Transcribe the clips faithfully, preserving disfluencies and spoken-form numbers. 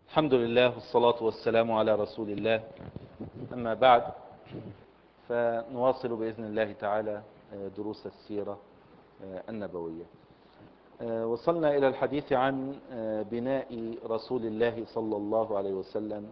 الحمد لله والصلاة والسلام على رسول الله. أما بعد، فنواصل بإذن الله تعالى دروس السيرة النبوية. وصلنا إلى الحديث عن بناء رسول الله صلى الله عليه وسلم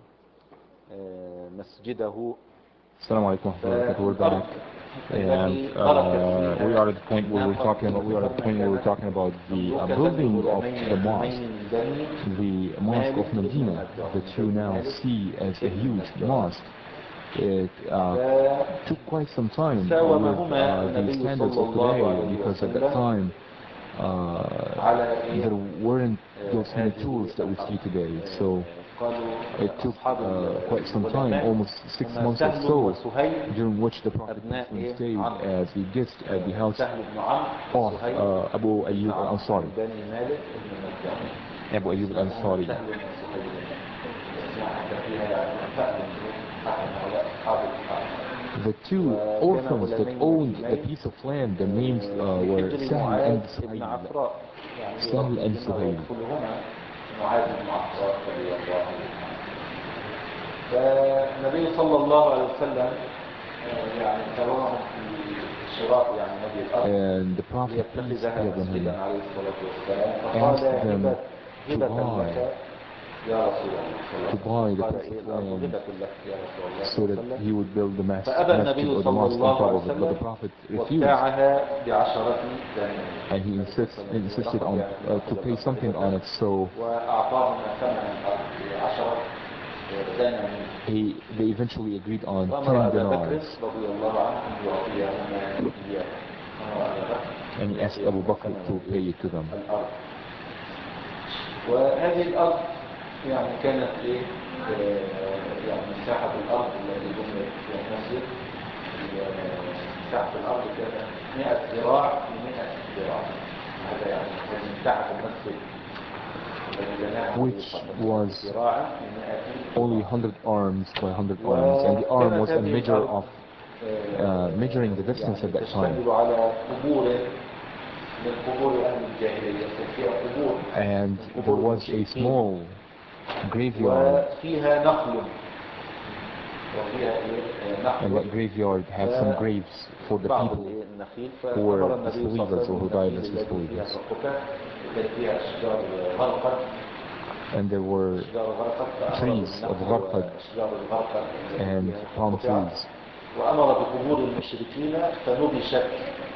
مسجده. Assalamu alaikum wa rahmatullahi. We're back, and uh, we are at the point where we're talking about we are at the point where we're talking about the uh, building of the mosque, the mosque of Medina, that you now see as a huge mosque. It uh, took quite some time with uh, the standards of today, because at that time uh, there weren't those many tools that we see today. So it took uh, quite some time, almost six months or so, during which the Prophet stayed as a guest at the house of uh, Abu Ayyub al-Ansari. Abu Ayyub al-Ansari. The two orphans that owned the piece of land, their names uh, were Sahl and Suhayl. Sahl and Suhayl. فالنبي صلى الله عليه وسلم يعني كرمهم في شراء يعني هذه الأرض. And the Prophet ليتخذها مسجدا عليه الصلاة والسلام. asked them to buy to buy the piece of land so that he would build the masjid or the mosque on top of it. But the Prophet refused, and he insist, insisted on uh, to pay something on it. So he they eventually agreed on ten dinars, and he asked Abu Bakr to pay it to them. وهذه الأرض يعني كانت إيه يعني مساحة الأرض التي بنيت فيها المسجد، مساحة الأرض كانت مئة ذراع في مئة ذراع. هذا يعني مساحة المسجد which was only one hundred arms by one hundred arms, and the arm was a measure of uh, measuring the distance at that time. And there was a small graveyard, and that graveyard had some graves for the people who were disbelievers or who died as disbelievers. And there were trees of gharqad and palm trees. وأمر بقبور المشركين فنبشت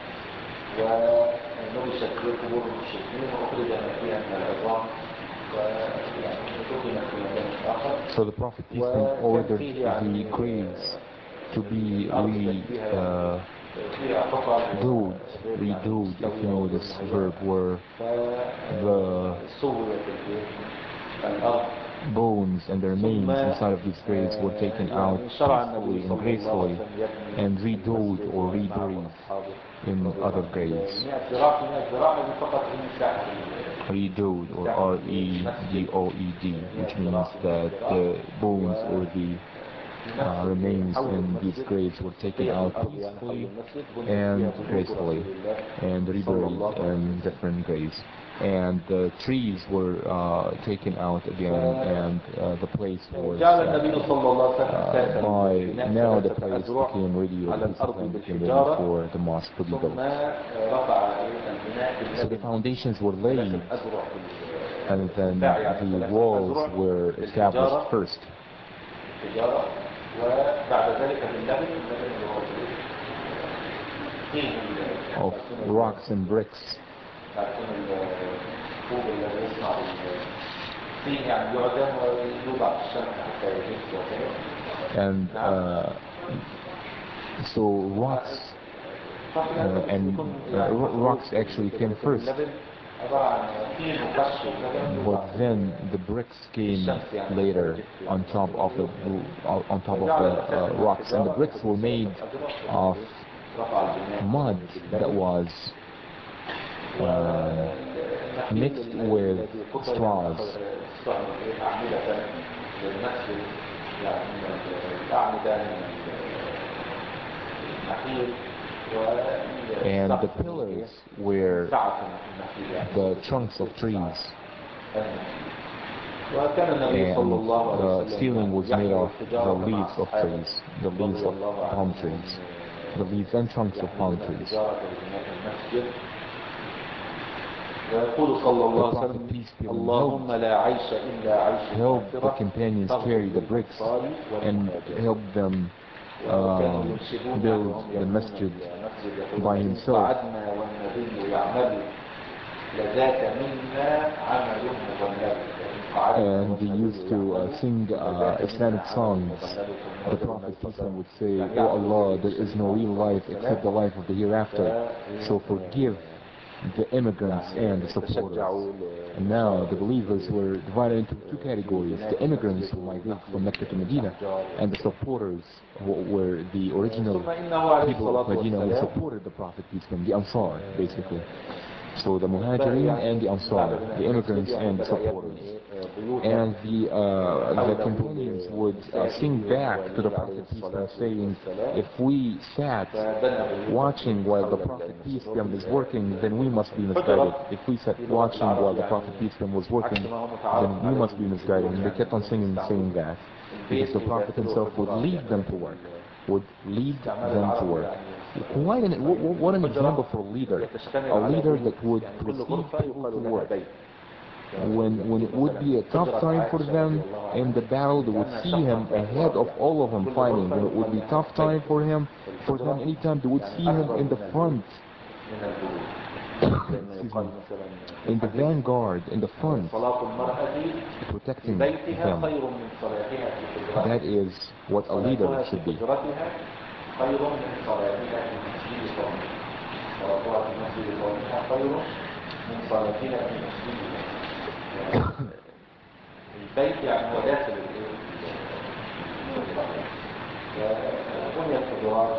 ونبشت في قبور المشركين وأخرج ما فيها من العظام وتقيمت في مكان آخر. So the Prophet ordered the graves to be re uh, dug, redug, if you know this verb, where the bones and the remains inside of these graves were taken out peacefully and gracefully and redoubled or reburied in other graves. Redoubled, or R E D O E D, which means that the bones or the uh, remains in these graves were taken out peacefully and gracefully and reburied in different graves. And the trees were uh, taken out again, and uh, the place was uh, by now the place became ready, or the piece of land became ready for the mosque to be built. So the foundations were laid, and then the walls were established first. Of rocks and bricks. And uh, so rocks uh, and uh, rocks actually came first, but then the bricks came later on top of the on top of the uh, rocks, and the bricks were made of mud that was uh, mixed with straws. And the pillars were the trunks of trees. وكان النبي صلى and الله عليه the وسلم ceiling was made يحمل of the الحجارة مع leaves of أصحابه trees, the leaves رضي of الله palm عنهم trees, the leaves and trunks of palm يحملون trees. الحجارة لبناء المسجد ويقول صلى الله عليه وسلم اللهم لا عيش إلا عيش help the الآخرة companions carry the bricks and help them وكانوا um, ينشدون build وهم the يبنون masjid المسجد يقولون by إن himself. قعدنا والنبي يعمل لذاك منا عمل مبلغ. And they used to uh, sing uh, Islamic songs. The Prophet would say, "Oh Allah, there is no real life except the life of the hereafter, so forgive the immigrants and the supporters." And now the believers were divided into two categories: the immigrants who migrated from Mecca to Medina, and the supporters who were the original people of Medina who supported the Prophet, peace be upon him, the Ansar, basically. So the Muhajirin and the Ansar, the immigrants and the supporters. And the, uh, the companions would uh, sing back to the Prophet, peace be upon him, saying, if we sat watching while the Prophet, peace be upon him, is working, then we must be misguided. If we sat watching while the Prophet, peace be upon him, was working, then we must be misguided. And they kept on singing, saying that, because the Prophet himself would lead them to work, would lead them to work. Quite an, what, what an example for a leader, a leader that would proceed people to work. When, when it would be a tough time for them in the battle, they would see him ahead of all of them fighting. When it would be tough time for him, for them anytime, they would see him in the front, in the vanguard, in the front, protecting them. That is what a leader should be. خير من صلاتها في مسجد قومها صلاتها في مسجد قومها خير من صلاتها في مسجد البيت يعني هو داخل وبني الحجرات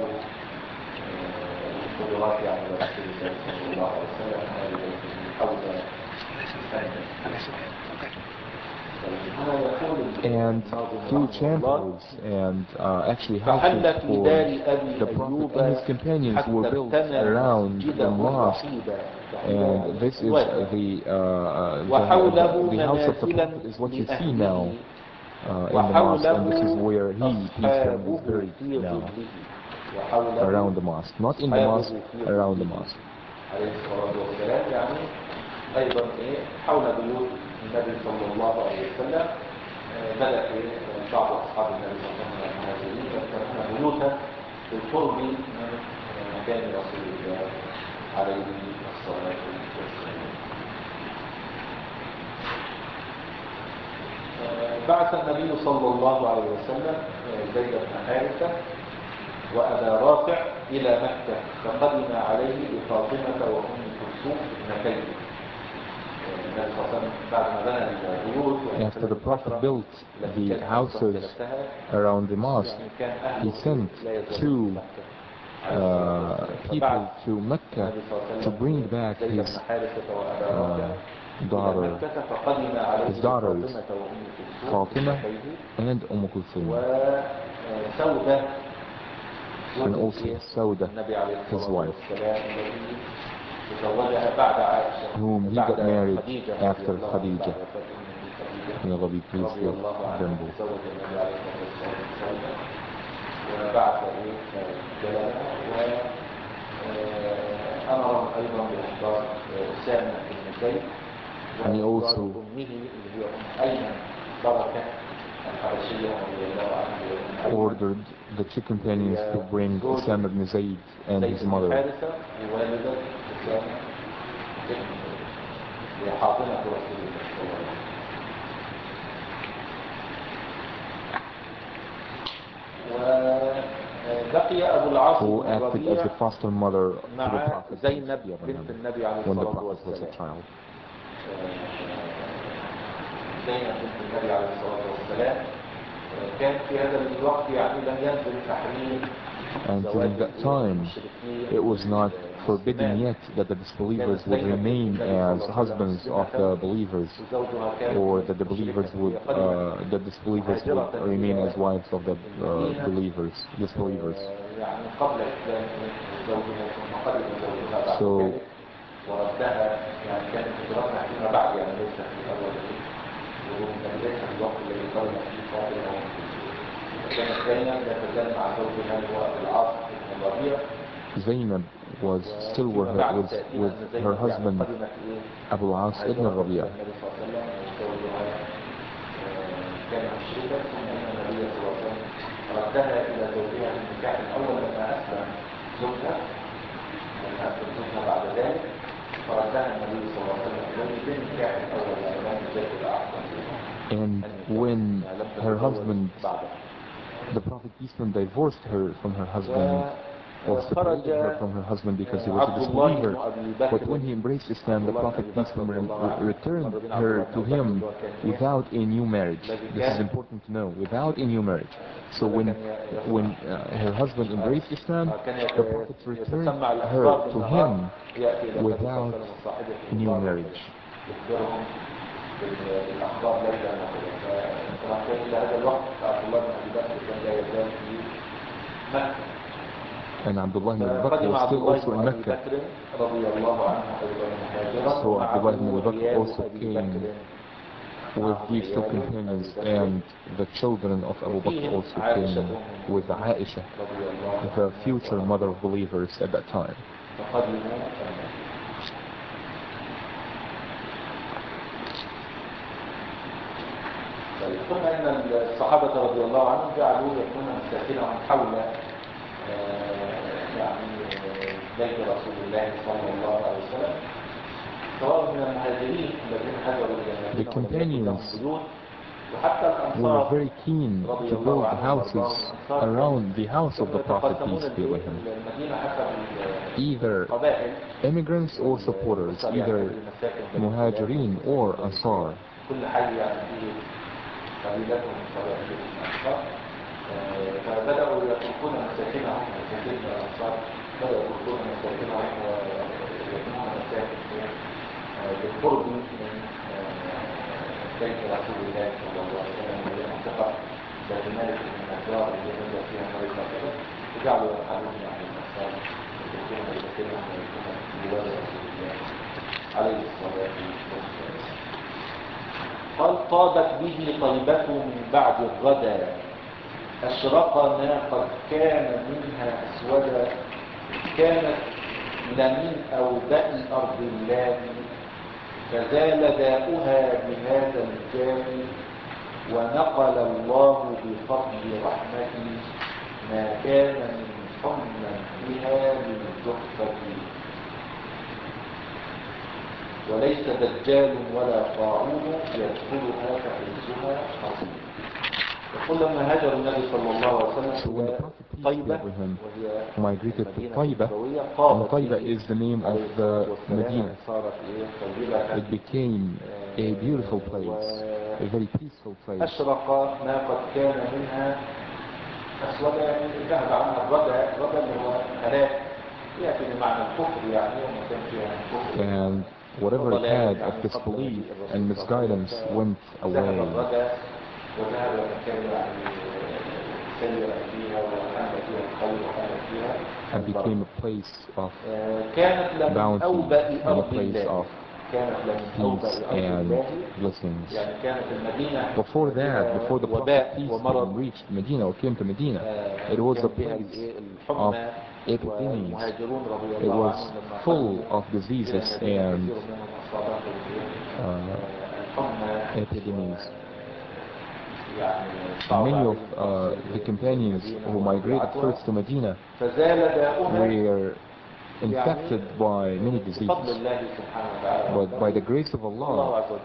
الحجرات يعني رسول الله صلى الله عليه وسلم حول and through chambers and uh, actually houses for the Prophet and his companions were built around the mosque, and this is the, uh, the, the house of the Prophet is what you see now uh, in the mosque, and this is where he, peace be upon him, is buried now, around the mosque, not in the mosque, around the mosque. أيضا إيه حول بيوت النبي صلى الله عليه وسلم بدأ بعض أصحاب النبي صلى الله عليه وسلم المهاجرين يفتحون بيوتا بالقرب من مكان رسول الله عليه الصلاة والسلام. بعث النبي صلى الله عليه وسلم زيد بن حارثة وأبا رافع إلى مكة فقدم عليه بفاطمة وأم كلثوم ابنتين. After the Prophet built the houses around the mosque, he sent two uh, people to Mecca to bring back his uh, daughter, his daughters, Fatima and Umm Kulthum, and also Sauda, his wife, whom he got married after Khadija. May Allah be pleased with them both. And he also ordered the two companions to bring Usama ibn Zayd and his mother. Who acted as the foster mother to the Prophet when the Prophet was a child. زينب بنت النبي عليه الصلاة والسلام كان في هذا الوقت يعني لم ينزل تحريم. And during that time, it was not forbidden yet that the disbelievers would remain as husbands of the believers, or that the believers would, uh, the disbelievers would remain as wives of the uh, believers, disbelievers. So ومجلسها في الوقت الذي قال فيه فاطمة وكانت زينب لا تزال مع زوجها هو العاص بن الربيع. Zainab was still with her, with, with her husband Abu As ibn al-Rabi'a. كان مشركا ثم ان النبي صلى الله عليه وسلم ردها الى زوجها في النكاح الاول لما اسلم زوجها لما اسلم زوجها بعد ذلك فردها النبي صلى الله عليه وسلم اليه بالنكاح الاول يعني لم يزال الاحسن. And when her husband, the Prophet peace be upon him, divorced her from her husband, or separated her from her husband because he was a disbeliever, but when he embraced Islam, the Prophet peace be upon him returned her to him without a new marriage. This is important to know, without a new marriage. So when when uh, her husband embraced Islam, the Prophet returned her to him without new marriage. الأخبار ليلة فطبعا كان إلى هذا الوقت عبد الله بن أبي بكر كان لا يزال في مكة. And Abdullah ibn Abu Bakr was still also in Mecca. So Abdullah ibn Abu Bakr also came with these two companions, and the children of Abu Bakr also came with Aisha, the future mother of believers at that time. ثم ان الصحابه رضي الله عنهم جعلوا يكون مساكنهم حول يعني بيت رسول الله صلى الله عليه وسلم سواء من المهاجرين الذين هاجروا الى المدينه The companions were very keen to build houses around the house of the Prophet, peace be upon him. Either immigrants or supporters, either muhajirin or ansar. قبيلتهم قبائل الأنصار فبدأوا يتركون مساكنهم مساكن الأنصار بدأوا يتركون مساكنهم ويبنون مساكن بالقرب من بيت رسول الله صلى الله عليه وسلم وهي منطقة ذات مالك من النجار اللي نزل فيها ملك مكة وجعلوا يرحلون عن الأنصار يتركون مساكنهم ويكونوا بجوار رسول الله عليه الصلاة والسلام. قال طابت به طيبته من بعد الردى أشرقنا قد كان منها أسودا كانت لمن أوداء أرض الله فزال داؤها بهذا الجاه ونقل الله بفضل رحمته ما كان من حمى بها للجحفة وليس دجال ولا طاعون يدخلها فحيزها حصين. يقول لما هاجر النبي صلى الله عليه وسلم إلى طيبة وهي migrated to Taiba, and Taiba is the name of the Medina. It became a beautiful place, a very peaceful place. أشرق ما قد كان منها أسود يعني ذهب عنها الردى الردى اللي هو هلاك يأتي بمعنى الكفر يعني وما كان فيها الكفر. And whatever it had of disbelief and misguidance went away and became a place of bounty and a place of peace and blessings. Before that, before the Prophet peace be upon him reached Medina or came to Medina, it was a place of epidemics. It was full of diseases and uh, epidemics. Many of uh, the companions who migrated first to Medina were infected by many diseases. But by the grace of Allah,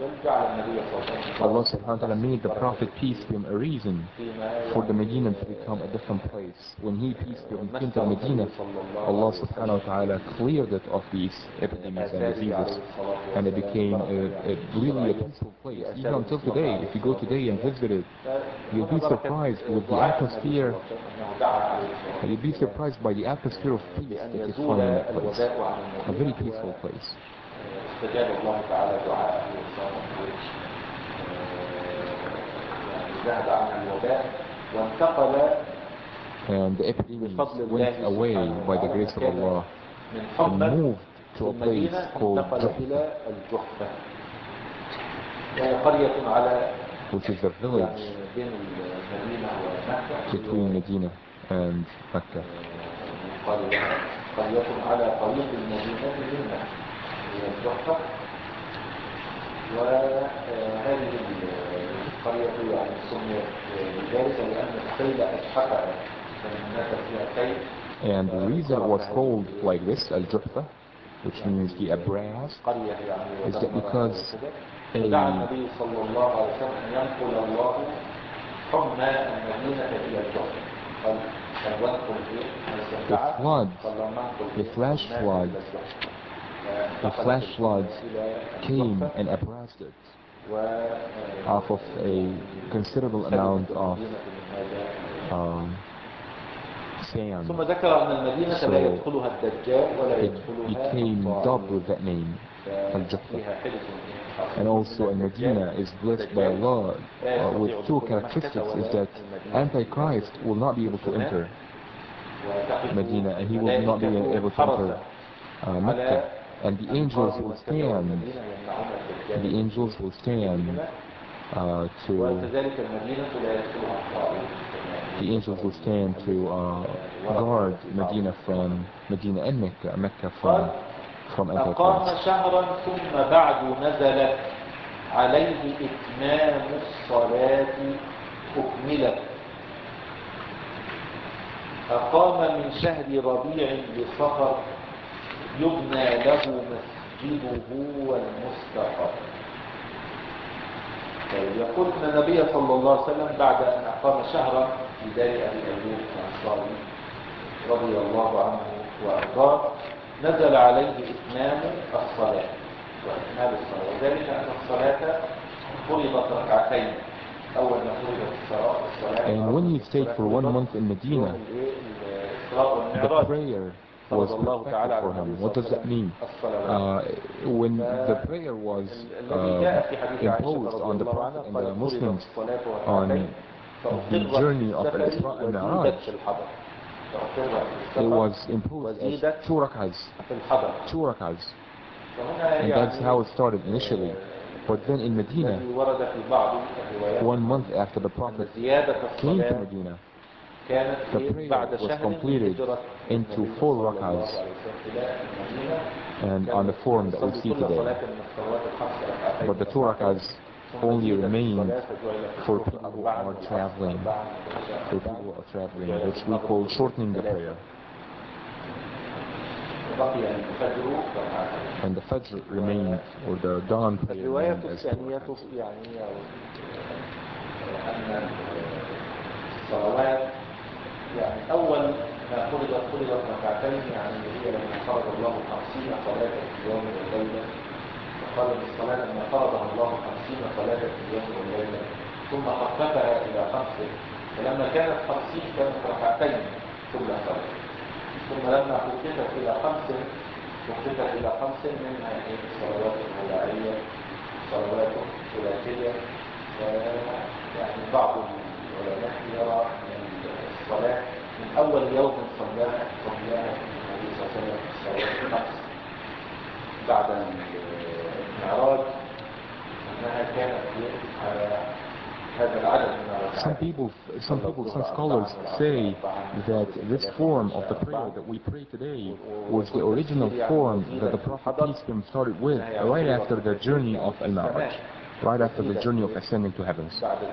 Allah subhanahu wa ta'ala made the Prophet peace be upon him a reason for the Medina to become a different place. When he peace be upon him came to Medina, Allah subhanahu wa ta'ala cleared it of these epidemics and diseases, and it became a, a really a peaceful place. Even until today, if you go today and visit it, you'll be surprised with the atmosphere. You'll be surprised by the atmosphere of peace that you find in that place. A very peaceful place. And the epidemics went away by the grace of Allah and moved to a place called Juhfa. وهي قرية على which is the village بين المدينة ومكة between Medina and Mecca. قرية قرية على طريق المدينة من مكة هي الجحفة. وهذه القرية يعني سميت بذلك لأن الخيل أجحفها فالناس فيها خيل. And the reason it was called like this, Al-Juhfa, which means the abraz, is that because a دعا النبي صلى الله عليه وسلم أن ينقل الله حمى المدينة إلى الجحفة. the flood, the flash flood, the flash flood came and abrazed it off of a considerable amount of um, sand. ثم ذكر أن المدينة لا So يدخلها الدجال ولا it يدخلها became dubbed with that name, Al-Juhfa. And also Al-Medina is blessed by Allah uh, with two characteristics, is that Antichrist will not be able to enter Medina, and he will not be able to enter uh, Mecca. And the angels will stand, the angels will stand uh, to, the angels will stand to uh, guard Medina from, Medina and Mecca, Mecca from, from Antichrist. أقام شهرا ثم بعد نزلت عليه إتمام الصلاة أكملت. أقام من شهر ربيع لصفر يبنى له مسجده والمستقر. يقول ان النبي صلى الله عليه وسلم بعد ان اقام شهرا في دار ابي ايوب الانصاري رضي الله عنه وارضاه نزل عليه اتمام الصلاه واكمال الصلاه، وذلك ان الصلاه فرضت ركعتين. اول ما فرضت الصلاه And when he stayed for one month in Medina, the prayer was perfected for him. What does that mean? Uh, when the prayer was uh, imposed on the Prophet and the Muslims on the journey of Al-Isra and Mi'raj, it was imposed as two rak'ahs, two rak'ahs. And that's how it started initially. But then in Medina, one month after the Prophet came to Medina, the prayer was completed into four rak'ahs, and on the form that we see today. But the two rak'ahs only remained for people who are traveling, for people who are traveling, which we call shortening the prayer. And the Fajr remained, or the dawn prayer remained as two rak'ahs. يعني أول ما فرضت فرضت ركعتين، يعني هي لما فرض الله خمسين صلاة في اليوم والليلة، فقال إن الصلاة لما فرضها الله خمسين صلاة في اليوم والليلة ثم خففها إلى خمس، فلما كانت خمسين كانت ركعتين كل صلاة، ثم لما خففت إلى خمس خففت إلى خمس منها الصلوات الرباعية صلوات ثلاثية. يعني بعض العلماء يرى الصلاة من أول يوم صلاها صلاها النبي صلى الله عليه وسلم الصلوات الخمس بعد المعراج أنها كانت على هذا العدد من الركعات. Some people, some people, some scholars say that this form of the prayer that we pray today was the original form that the Prophet peace be started with right after the journey of Al-Ma'raj, right after the journey of ascending to heavens.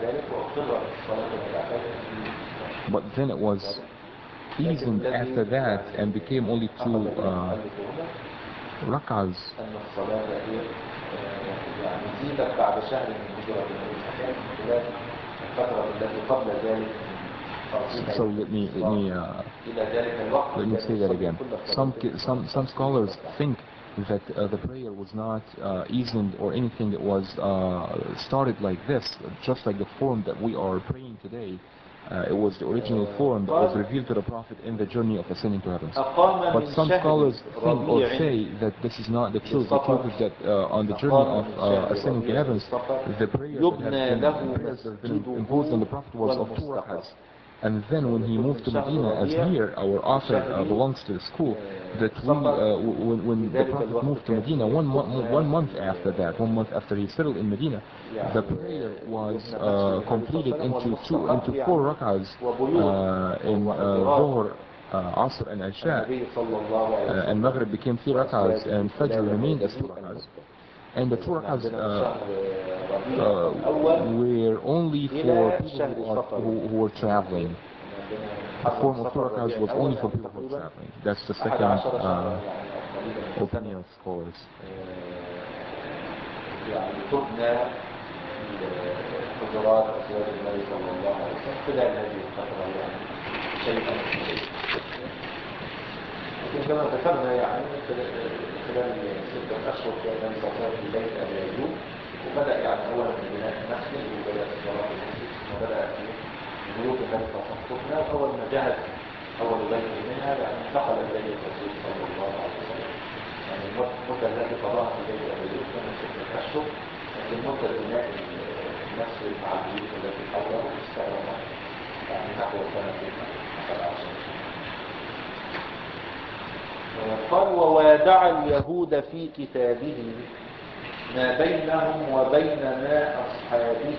But then it was eased after that and became only two uh, rak'ahs. So let me let me uh, let me say that again. Some some some scholars think that uh, the prayer was not uh, eased or anything. It was uh, started like this, just like the form that we are praying today. Uh, it was the original form that was revealed to the Prophet in the journey of ascending to heavens. But some scholars think or say that this is not the truth. The truth is that uh, on the journey of uh, ascending to heavens, the prayers that have been, prayers that have been imposed on the Prophet was of two rak'ahs. And then when he moved to Medina, as here our author uh, belongs to the school, that we, uh, when, when the Prophet moved to Medina, one, mo one month after that, one month after he settled in Medina, the prayer was uh, completed into two, into four rak'ahs uh, in uh, Dhuhr, uh, Asr and Isha, uh, and Maghrib became three rak'ahs, and Fajr remained as two rak'ahs. And the two rak'ahs uh, uh, were only for people who, are, who, who were traveling. The form of two rak'ahs was only for people who were traveling. That's the second uh, opinion of scholars. حجرات أزواج النبي صلى الله عليه وسلم خلال هذه الفترة يعني شيئا لكن كما ذكرنا يعني خلال ستة أشهر كان النبي صلى الله عليه وسلم في بيت أبي أيوب وبدأ يعني أولا ببناء المسجد وبدأ الصلاة في المسجد ثم بدأ في بيوت النبي صلى الله عليه وسلم وأول ما جهز أول بيت منها يعني انتقل إليه الرسول صلى الله عليه وسلم يعني المدة التي قضاها في بيت أبي أيوب كانت ستة أشهر لكن مدة بناء المسجد مع البيوت التي حوله استغرق يعني نحو سنة سبع سنين. قال ووادع اليهود في كتابه ما بينهم وبين ما أصحابه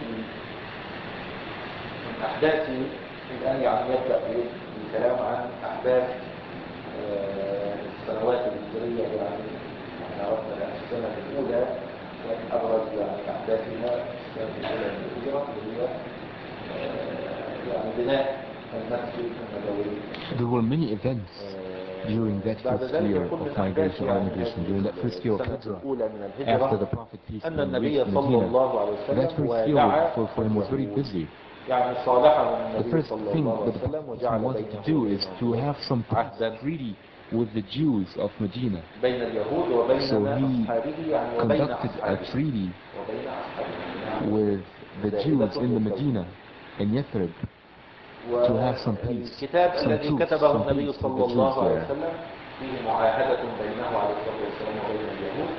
من أحداث الآن يعني يبدأ بالكلام عن أحداث السنوات الهجرية يعني عرفنا الآن السنة الأولى كان أبرز يعني أحداثها السنة الأولى من الهجرة اللي هي يعني بناء المسجد النبوي. There were many events during that first year of migration or immigration, during that first year of Hijrah, after the Prophet peace be upon him reached Medina. That first year was, for, for him was very busy. The first thing that the Prophet wanted to do is to have some treaty with the Jews of Medina. So he conducted a treaty with the Jews in the Medina, in Yathrib, to have some peace, الكتاب some الذي truce, كتبه some النبي peace with صلى the Jews الله عليه there. وسلم فيه معاهدة بينه عليه الصلاة والسلام وبين اليهود.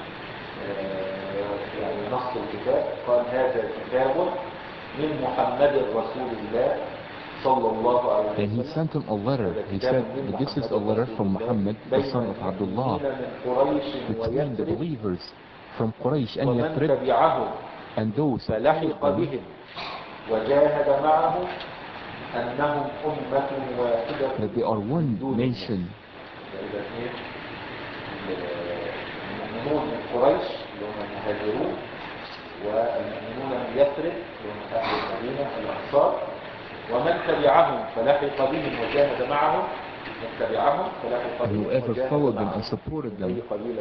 يعني نص الكتاب قال هذا كتاب من محمد رسول الله صلى الله عليه وسلم. And he sent him a letter. He said that this is a letter from Muhammad, the son of Abdullah, between the believers from Quraysh and Yathrib, and those who فلحق بهم وجاهد معهم أنهم أمة واحدة that they are one nation. المؤمنون من قريش اللي هم المهاجرون والمؤمنون من يثرب اللي هم أهل المدينة الأنصار ومن تبعهم فلحق بهم وجاهد معهم من تبعهم فلحق بهم وجاهد معهم أي قبيلة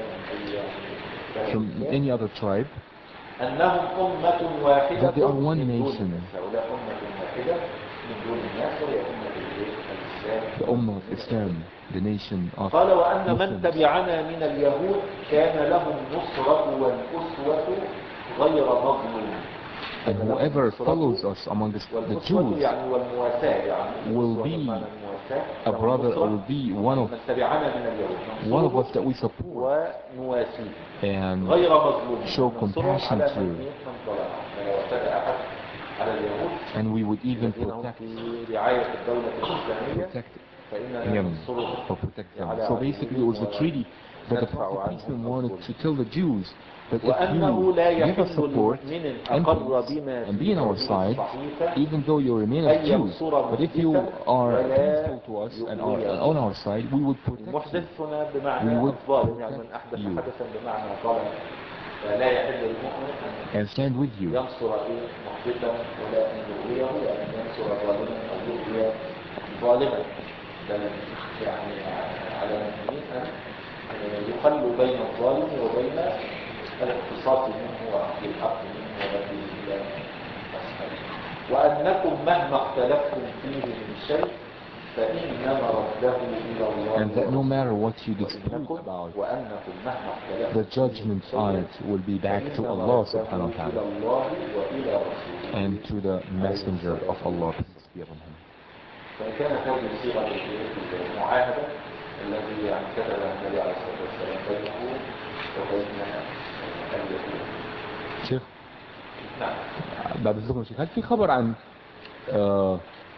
كانوا from any other tribe, أنهم أمة واحدة that they are one nation. هؤلاء أمة واحدة من دون الناس وهي أمة الإسلام. The Ummah of Islam, the nation of قال وأن من Muslims. تبعنا من اليهود كان لهم النصرة والأسوة غير مظلوم. And whoever follows us among the, the Jews يعني والمواساة يعني will be a brother or will be one of من تبعنا من اليهود one of us that we support ونواسيه and غير مظلوم show compassion على to, من ظلم. لو اعتدى أحد على اليهود and we would even الذين هم protect في رعاية الدولة الإسلامية protect فإننا him ننصرهم or protect them. على So basically it was a treaty that the ندفع Prophet peace be عنهم wanted الظلم. to tell the Jews that if وأنه لا you give us يحل support لمؤمن and أقر peace بما and في be on our هذه side, الصحيفة even though you remain أن as Jews, ينصر but if you محدثا are ولا peaceful to us and are يؤذيه. on our side, we will protect you. المحدث هنا We بمعنى would الظالم يعني من protect أحدث you حدثا بمعنى ظلم. فلا يحل للمؤمن أن and stand with you. ينصر محدثا ولا أن يؤذيه وأن ينصر ظالما أو يؤذي ظالما. بل يعني على المؤمنين أن يخلوا بين الظالم وبين الاقتصاص منه وأخذ الحق منه وهذه هي أسهل. وأنكم مهما اختلفتم فيه من شيء فإنما رده إلى الله. And that no matter what you dispute about, وأنكم مهما اختلفتم the judgment on it will be back to Allah subhanahu wa ta'ala and to the messenger of Allah, peace be upon him. فكانت هذه صيغة المعاهدة التي يعني كتبها النبي عليه الصلاة والسلام بينه وبين اليهود. شيخ نعم. بعد الزمن شيخ هل في خبر عن آه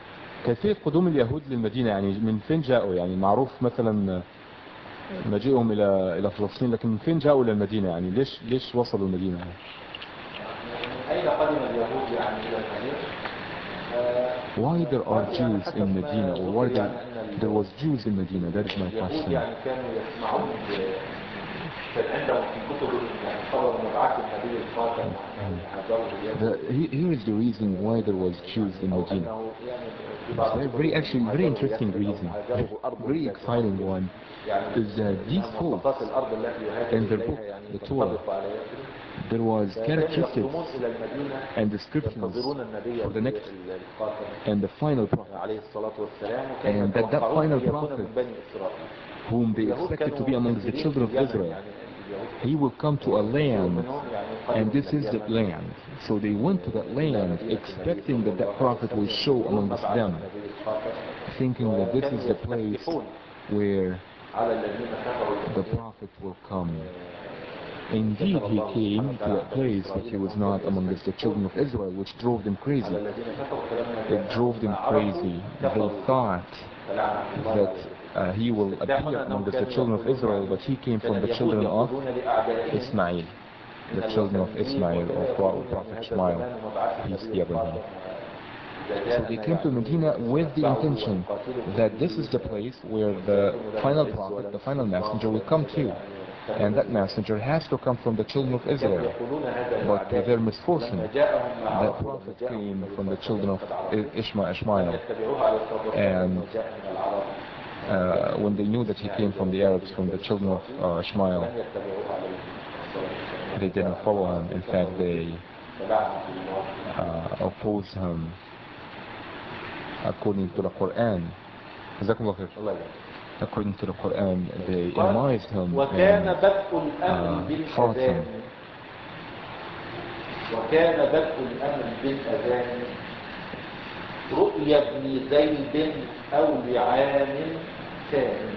كيفية قدوم اليهود للمدينة يعني من فين جاءوا؟ يعني معروف مثلا مجيئهم إلى إلى فلسطين، لكن من فين جاءوا للمدينة؟ يعني ليش ليش وصلوا المدينة؟ من أين قدم اليهود يعني إلى المدينة؟ Why there are Jews in Medina, or why there, there was Jews in Medina? That is my question. يعني كانوا يسمعون كان عندهم في كتبهم يعني خبر مبعث النبي الخاتم The, here is the reason why there was Jews in Medina. It's a very actually very interesting reason, very exciting one. Is that these folks in their book, the Torah, there was characteristics and descriptions for the next and the final prophet, and that that final prophet whom they expected to be amongst the children of Israel, he will come to a land, and this is the land. So they went to that land expecting that that prophet will show amongst them, thinking that this is the place where the prophet will come. Indeed, he came to that place, but he was not amongst the children of Israel, which drove them crazy. It drove them crazy. They thought that uh, he will appear amongst the children of Israel, but he came from the children of Ismail, the children of Ismail, or Prophet Ishmael, peace be upon him. So they came to Medina with the intention that this is the place where the final prophet, the final messenger will come to. And that messenger has to come from the children of Israel. But to their misfortune, that prophet came from the children of Ishmael, Ishmael. And uh, when they knew that he came from the Arabs, from the children of uh, Ishmael, they didn't follow him. In fact, they uh, opposed him according to the Quran. According to the Quran, they demonized him and uh, fought him. وكان بدء الأمر بالأذان رؤيا ابن زيد أو لعام ثاني.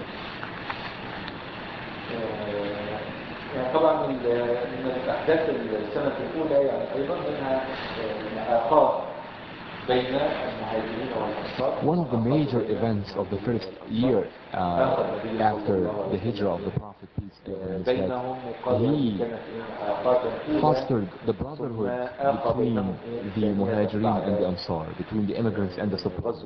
يعني طبعا من الأحداث السنة الأولى يعني أيضا منها مآخاة بين المهاجرين والأنصار. One of the major events of the first year uh, after the hijrah of the Prophet, peace be upon him, is that he fostered the brotherhood between the Muhajirin and the Ansar, between the immigrants and the supporters.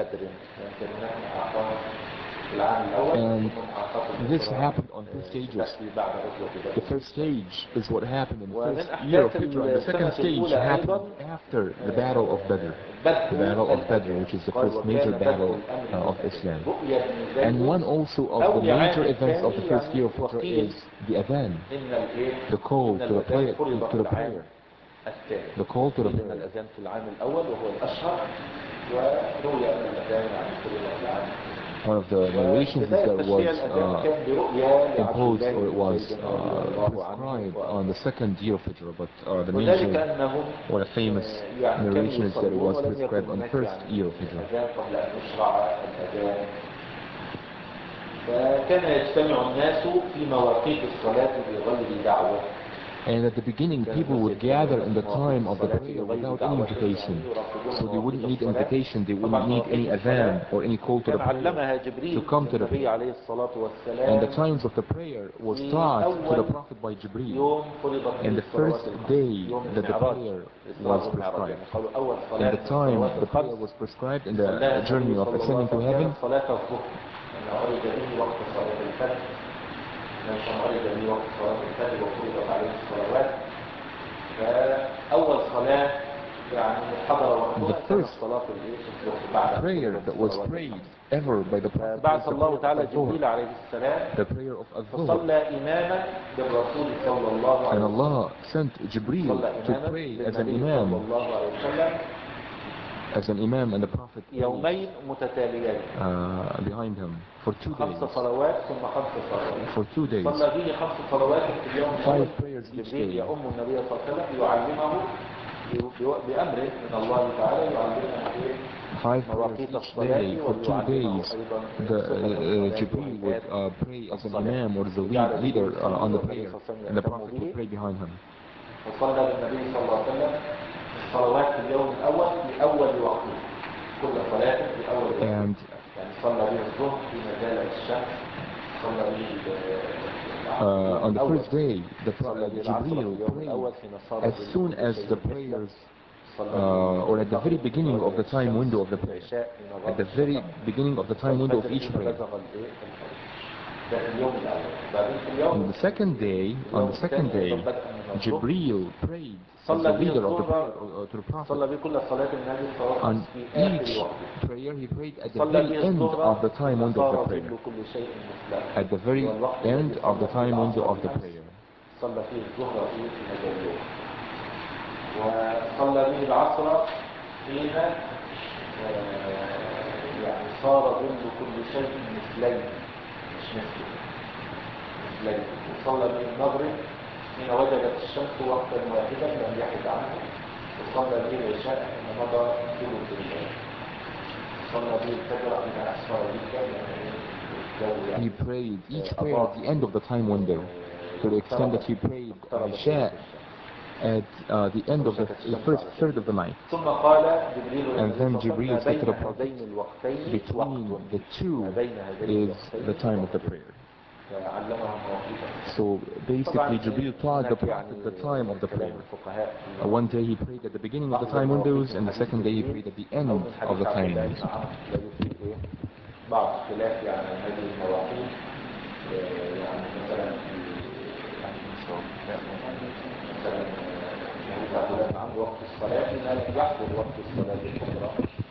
And this happened on two stages. The first stage is what happened in the first year of Hijrah, and the second stage happened after the Battle of Badr. The Battle of Badr, which is the first major battle uh, of Islam. And one also of the major events of the first year of Hijrah is the Adhan, the call to the prayer. To the prayer. The call to the prayer. One of the narrations is that it was uh, imposed, or it was uh, prescribed on the second year of Hijrah, but uh, the major or the famous narration is that it was prescribed on the first year of Hijrah. And at the beginning, people would gather in the time of the prayer without any invitation. So they wouldn't need invitation, they wouldn't need any adhan or any call to the prayer to come to the prayer. And the times of the prayer was taught to the Prophet by Jibreel. And the first day that the prayer was prescribed. In the time the prayer was prescribed in the journey of ascending to heaven, the first prayer that was prayed ever by the Prophet was the prayer of Adh-Dhuhr. And Allah sent Jibreel to pray as an Imam, as an Imam, and the Prophet prayed, uh, behind him for two days. For two days. Five prayers each day. Five prayers each day for two days. The uh, Jibreel would uh, pray as an Imam or as a lead, leader uh, on the prayer, and the Prophet would pray behind him. كل صلاة في أول الوقت And يعني صلى به الظهر حين زالت الشمس صلى به uh, on the first day, the Prophet Jibreel prayed as soon as the prayers, uh, or at the very beginning of the time window of the prayer, at the very beginning of the time window of each prayer. On the second day, on the second day, Jibreel prayed as the leader of the prayer uh, to the Prophet. On each prayer, he prayed at the very end of the time window of the prayer. At the very end of the time window of the prayer. وصلى به العصر حين يعني صار ظل كل شيء مثلين مش مثله مثلين. وصلى به المغرب حين وجدت الشمس وقتا واحدا لم يحد عنه. وصلى به العشاء حين مضى ثلث الليل. صلى به الفجر حين أسفر جدا. He prayed each prayer at the end of the time window, to the extent that he prayed Isha at uh, the end of the, the first third of the night. And then Jibreel said to the Prophet, between the two is the time of the prayer. So basically Jibreel taught the Prophet the time of the prayer. Uh, one day he prayed at the beginning of the time windows, and the second day he prayed at the end of the time windows. بعض اختلاف يعني هذه المواقيت يعني مثلا مثلا مثلا عند وقت الصلاة ما لم يحضر وقت الصلاة الأخرى.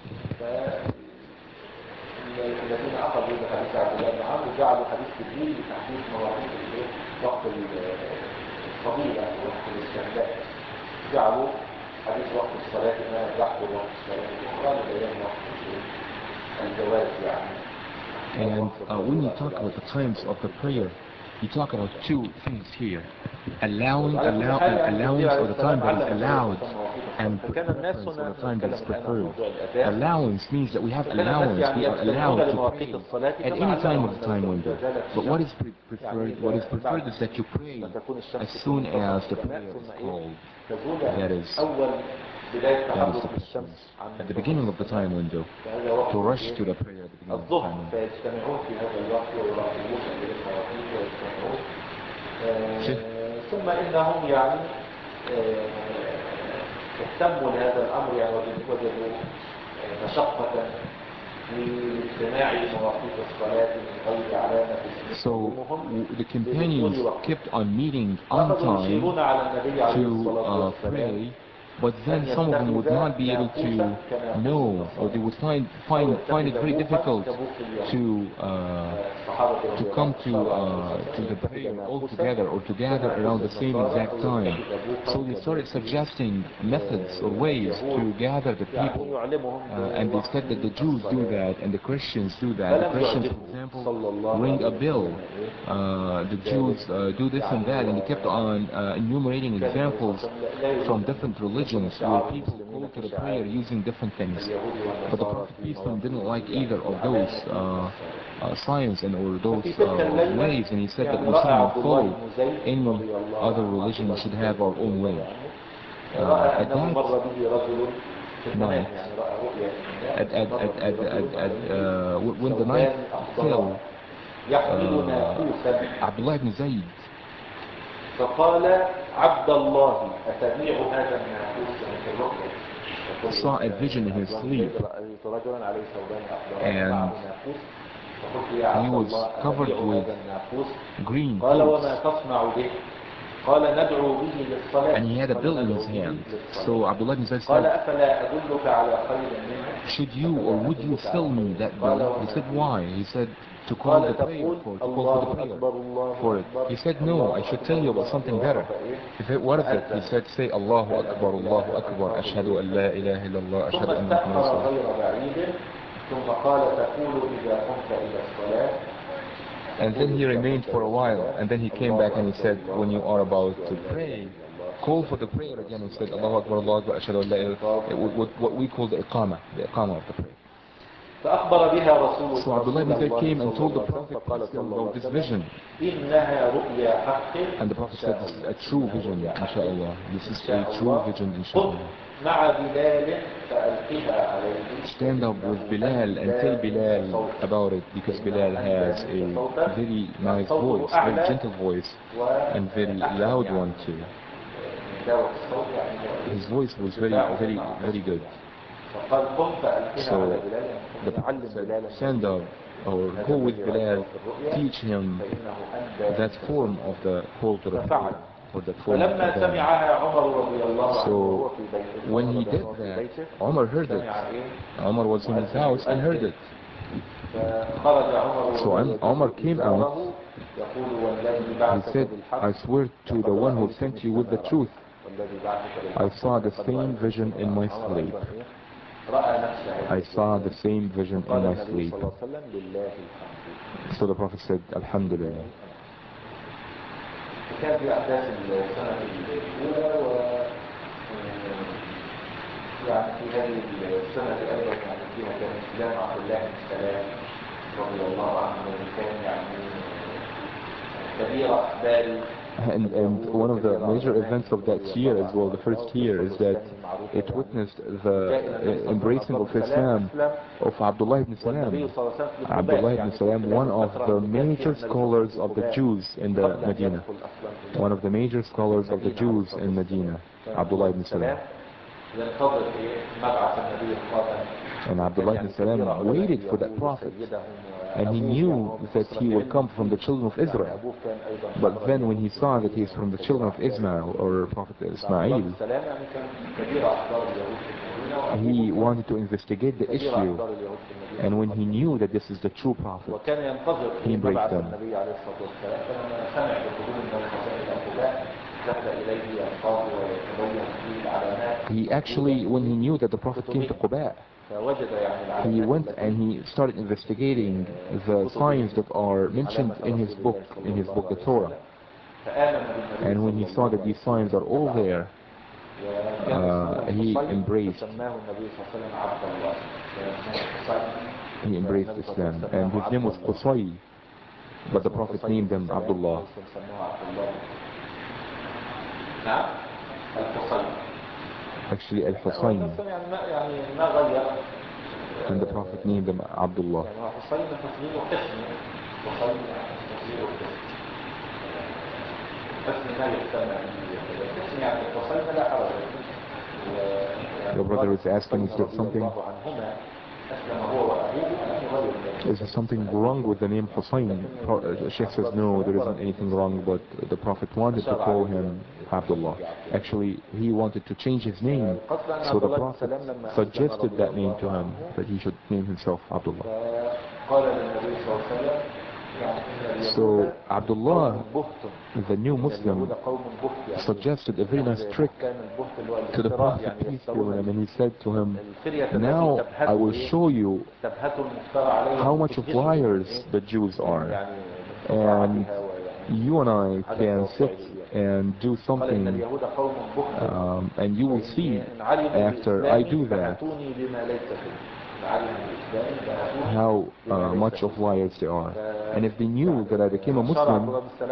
فالذين أخذوا بحديث عبد الله بن عمرو جعلوا حديث جبريل بتحديد مواقيت وقت الفضيلة وقت الاستهداف. جعلوا حديث وقت الصلاة ما لم يحضر وقت الصلاة الأخرى لبيان وقت الجواز يعني. And uh, when you talk about the times of the prayer, you talk about two things here: allowing, allow, allowance or the time that is allowed, and preference or the time that is preferred. Allowance means that we have allowance; we are allowed to pray at any time of the time window. But what is pre preferred? What is preferred is that you pray as soon as the prayer is called. That is. That is the preference. At the beginning of the time window, to rush to the prayer at the beginning of the time window. ثم إنهم يعني اهتموا لهذا الأمر يعني وجدوا مشقة لاجتماع مواقيت الصلاة من غير علامة. So the companions kept on meeting on time to uh, pray. But then some of them would not be able to know, or they would find find find it very difficult to uh, to come to uh, to the prayer all together or to gather around the same exact time. So they started suggesting methods or ways to gather the people, uh, and they said that the Jews do that and the Christians do that. The Christians, for example, ring a bell. Uh, the Jews uh, do this and that, and they kept on uh, enumerating examples from different religions where people call to the prayer using different things. But the Prophet peace be upon him didn't like either of those uh, uh, signs and or those uh, ways, and he said that we shouldn't follow any other religion, we should have our own way. Uh, at that night, at, at, at, at, at, at, uh, when the night fell, uh, Abdullah ibn Zayd فقال عبد الله أتبيع هذا الناقوس في الرؤيا. saw a vision in his sleep, and he was covered with green clothes, and he had a bill in his hand. So Abdullah ibn Zayd said, should you or would you sell me that bill? He said, why? He said, to call the prayer for, to call for the prayer for it. He said, no, I should tell you about something better. He said, what is it? He said, say Allahu Akbar, Allahu Akbar, Ashhadu an la ilaha illallah, Ashhadu anna Muhammadan Rasulullah. And then he remained for a while, and then he came back and he said, when you are about to pray, call for the prayer again. He said, Allahu Akbar, Allahu Akbar, Ashhadu an la ilaha, what we call the iqamah, the iqamah of the prayer. So Abdullah ibn Zayd came and told the Prophet about this vision. And the Prophet said, this is a true vision, inshallah. This is a true vision, inshallah. مع بلال فألقها عليه. Stand up with Bilal and tell Bilal about it, because Bilal has a very nice voice, very gentle voice, and very loud one too. His voice was very, very, very good. So the Prophet said, stand up or go with Bilal, teach him that form of the call to the prayer, or that form of the adhan. So when he did that, Umar heard it. Umar was in his house and heard it. So Umar came out. He said, I swear to the one who sent you with the truth, I saw the same vision in my sleep. I saw the same vision in my sleep. So the Prophet said, Alhamdulillah. يعني في هذه السنة أيضا يعني فيها كان إسلام عبد الله بن سلام رضي الله عنه، كان يعني كبير أحبال. And, and one of the major events of that year as well, the first year, is that it witnessed the uh, embracing of Islam of Abdullah ibn Salam. Abdullah ibn Salam, one of the major scholars of the Jews in the Medina. One of the major scholars of the Jews in Medina, Abdullah ibn Salam. And Abdullah ibn Salam waited for that prophet, and he knew that he will come from the children of Israel. But then when he saw that he is from the children of Ismail, or Prophet Ismail, he wanted to investigate the issue, and when he knew that this is the true prophet, he embraced them. He actually, when he knew that the Prophet came to Quba, he went and he started investigating the signs that are mentioned in his book, in his book, the Torah. And when he saw that these signs are all there, uh, he embraced, he embraced Islam. And his name was Qusay, but the Prophet named him Abdullah. Actually Al-Husayn, and the Prophet named him Abdullah. Your brother is asking, is there something Is there something wrong with the name Hussein? The Sheikh says no, there isn't anything wrong, but the Prophet wanted to call him Abdullah. Actually, he wanted to change his name, so the Prophet suggested that name to him, that he should name himself Abdullah. So Abdullah, the new Muslim, suggested a very nice trick to the Prophet, peace be with him, and he said to him, now I will show you how much of liars the Jews are, and you and I can sit and do something, um, and you will see after I do that how uh, much of liars they are. And if they knew that I became a Muslim,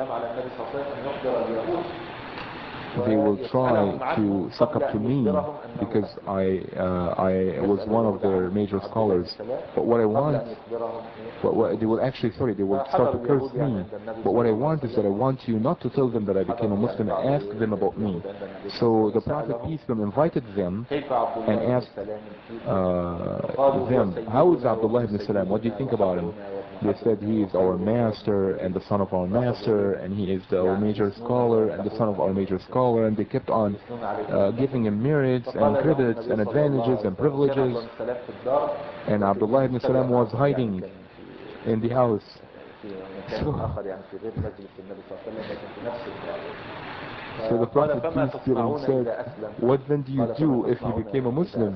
they will try to suck up to me, because I uh, I was one of their major scholars. But what I want, what, what, they will actually, sorry, they will start to curse me. But what I want is that I want you not to tell them that I became a Muslim, and ask them about me. So the Prophet, peace be with him, invited them and asked uh, them, how is Abdullah ibn Salam? What do you think about him? They said he is our master and the son of our master, and he is the, our major scholar and the son of our major scholar, and they kept on uh, giving him merits and credits and advantages and privileges. And Abdullah ibn Salam was hiding in the house. So, so the Prophet, peace be with him, said, what then do you do if he became a Muslim?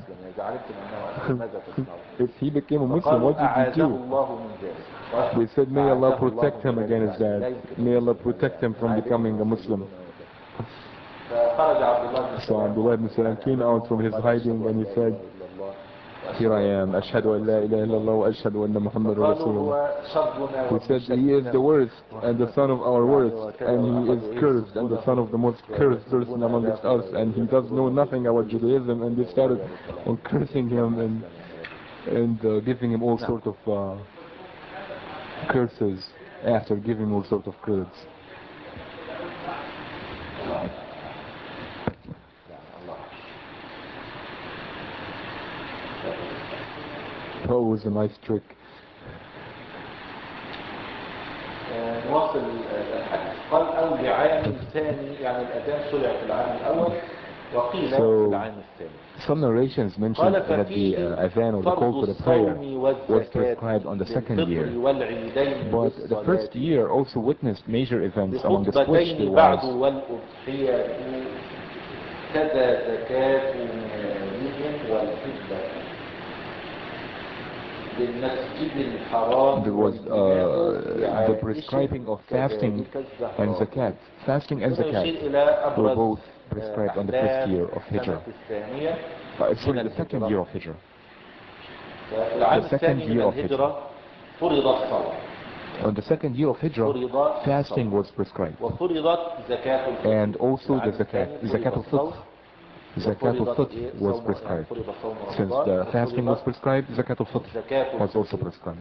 If he became a Muslim, what did you do? They said, may Allah protect him against that. May Allah protect him from becoming a Muslim. So Abdullah ibn Salam came out from his hiding and he said, here I am, أشهد أن لا إله إلا الله وأشهد أن محمد رسول الله. We said he is the worst and the son of our worst, and he is cursed and the son of the most cursed person amongst us, and he does know nothing about Judaism, and they started on cursing him and and uh, giving him all sorts of uh, curses after giving all sorts of credits. That was a nice trick. نواصل الحديث. قال أو لعام ثاني، يعني الأذان شرع في العام الأول وقيل في العام الثاني. Some narrations mention that the uh, adhan or the call to the prayer was prescribed on the second year, but the first year also witnessed major events among the switch the wives. There was uh, the prescribing of fasting and zakat. Fasting and zakat were both prescribed on the first year of Hijrah. Uh, sorry, the second year of Hijrah. The second year of Hijrah. On the second year of Hijrah, fasting was prescribed. And also the zakat, zakat al-fitr. Zakat al-fitr was prescribed. Since the fasting was prescribed, zakat al-fitr was also prescribed.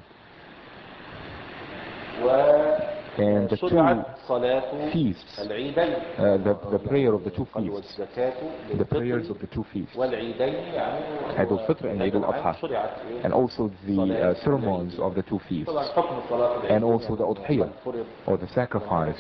And the two feasts, uh, the, the prayer of the two feasts, the prayers of the two feasts, Eid al-Fitr and Eid al-Adha, and also the uh, ceremonies of the two feasts, and also the Udhiyah, or the sacrifice,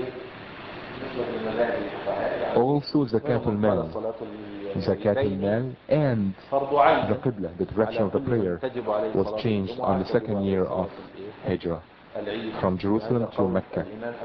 also Zakat al-Mal, Zakat al-Mal, and the Qibla, the direction of the prayer, was changed on the second year of Hijrah, from Jerusalem to Mecca.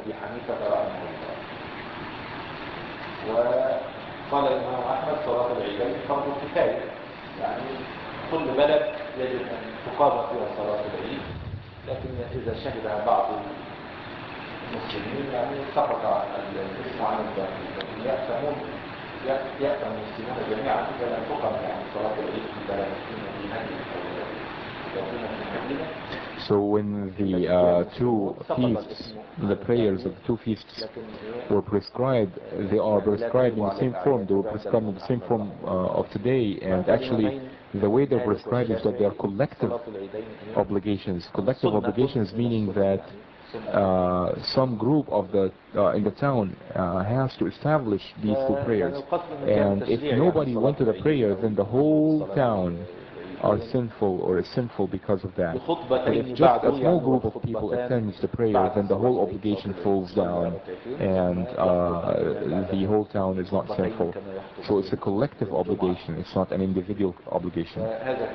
وقال الإمام أحمد صلاة العيدين فرض كفاية، يعني كل بلد يجب أن تقام فيها صلاة العيد، لكن إذا شهدها بعض المسلمين يعني سقط الاسم عن الباقي، لكن يأتمون يأتم المسلمون جميعا إذا لم تقم يعني صلاة العيد في بلد في مدينة أو في مدينة. So when the uh, two feasts, the prayers of the two feasts were prescribed, they are prescribed in the same form, they were prescribed in the same form uh, of today, and actually the way they're prescribed is that they are collective obligations. Collective obligations meaning that uh, some group of the uh, in the town uh, has to establish these two prayers, and if nobody went to the prayer, then the whole town are sinful or is sinful because of that. But if just a small group of people attends the prayer, then the whole obligation falls down and uh, the whole town is not sinful. So it's a collective obligation, it's not an individual obligation.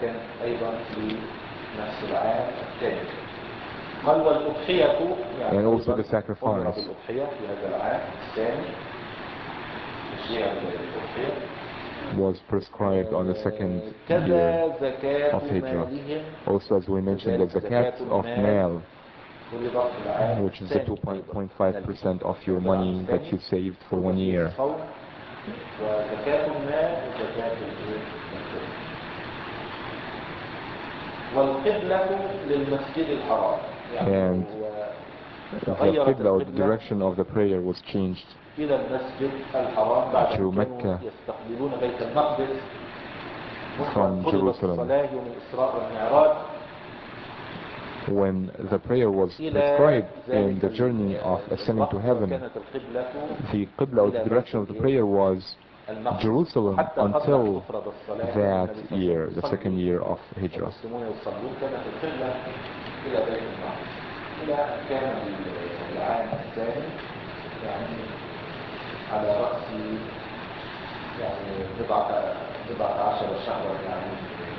And also the sacrifice. Was prescribed on the second year of Hijrah. Also, as we mentioned, the zakat of mal, which is the two point five percent of your money that you saved for one year. And the Qibla, or the direction of the prayer, was changed to Mecca from Jerusalem. When the prayer was prescribed in the journey of ascending to heaven, the Qibla, or the direction of the prayer, was Jerusalem until that year, the second year of Hijrah. على رأس يعني بضعة بضعة عشر شهرا يعني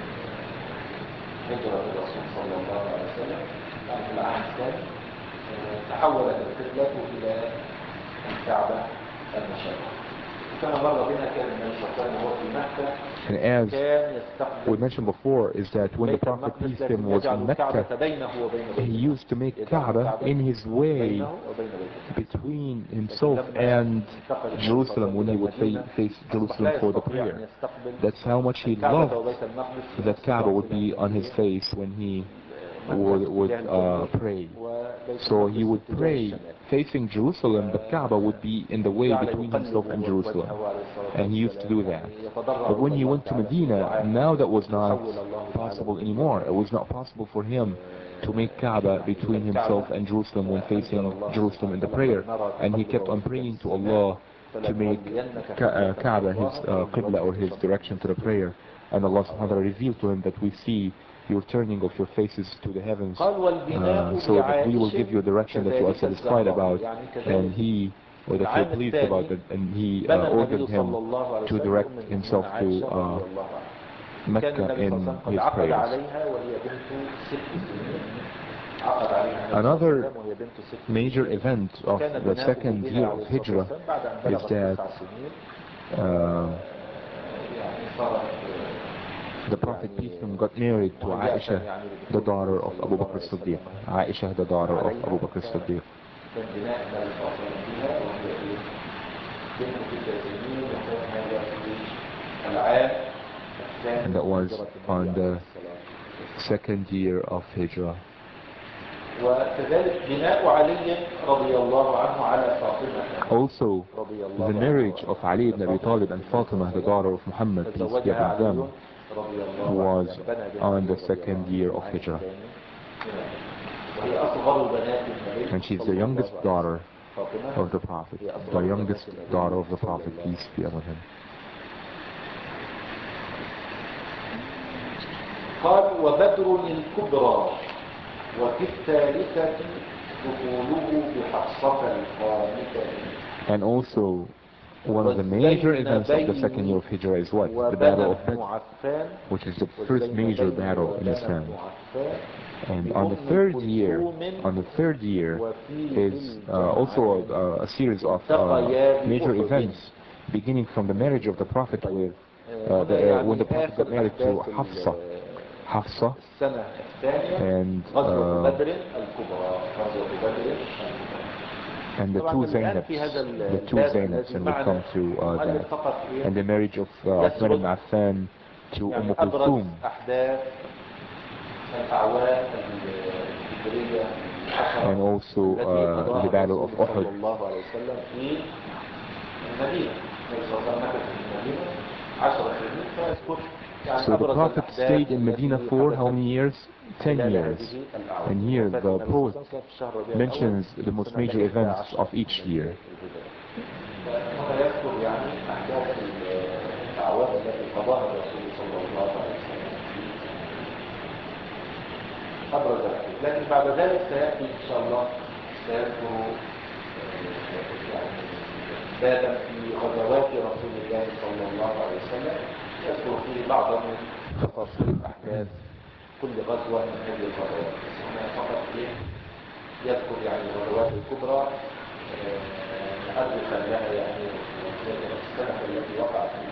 هجرة الرسول صلى الله عليه وسلم، يعني في العام الثاني تحولت القبلة إلى الكعبة المشرفة. And as we mentioned before, is that when the Prophet peace be upon him was in Mecca, he used to make Kaaba in his way between himself and Jerusalem when he would fa face Jerusalem for the prayer. That's how much he loved that Kaaba would be on his face when he would, would uh, pray. So he would pray facing Jerusalem, but Kaaba would be in the way between himself and Jerusalem. And he used to do that. But when he went to Medina, now that was not possible anymore. It was not possible for him to make Kaaba between himself and Jerusalem when facing Jerusalem in the prayer. And he kept on praying to Allah to make Ka uh, Kaaba his uh, Qibla, or his direction to the prayer. And Allah subhanahu wa ta'ala revealed to him that we see your turning of your faces to the heavens, uh, so that we will give you a direction that you are satisfied about, and he, or that you're pleased about it, and he uh, ordered him to direct himself to uh, Mecca in his prayers. Another major event of the second year of Hijrah is that uh, the Prophet peace be upon him got married to Aisha, the daughter of Abu Bakr as-Siddiq. Aisha, the daughter of Abu Bakr as-Siddiq. And that was on the second year of Hijrah. Also, the marriage of Ali ibn Abi Talib and Fatima, the daughter of Muhammad, peace be upon them, was on the second year of Hijrah. And she's the youngest daughter of the Prophet, the youngest daughter of the Prophet, peace be upon him. قال وبدر الكبرى وفي الثالثة دخوله بحفصة القانتة. And also, one of the major events of the second year of Hijrah is what? The Battle of Badr, which is the first major battle in Islam. And on the third year, on the third year is uh, also a, a series of uh, major events, beginning from the marriage of the Prophet with, uh, the, uh, when the Prophet got married to Hafsa. Hafsa and uh, and the two Zainabs, the two Zainabs, and we'll come to uh, that, and the marriage of uh, Uthman ibn Affan to Umm Kulthum, and also uh, the Battle of Uhud. So the Prophet stayed in Medina for how many years? Ten years. And here the poet mentions the most major events of each year. لكن بعد ذلك سيأتي إن شاء الله سيذكر بابا في غزوات رسول الله صلى الله عليه وسلم، يذكر فيه بعض من تفاصيل أحداث كل غزوة من هذه الغزوات. هنا فقط يذكر يعني الغزوات الكبرى مؤرخا لها يعني السنة التي وقعت فيها.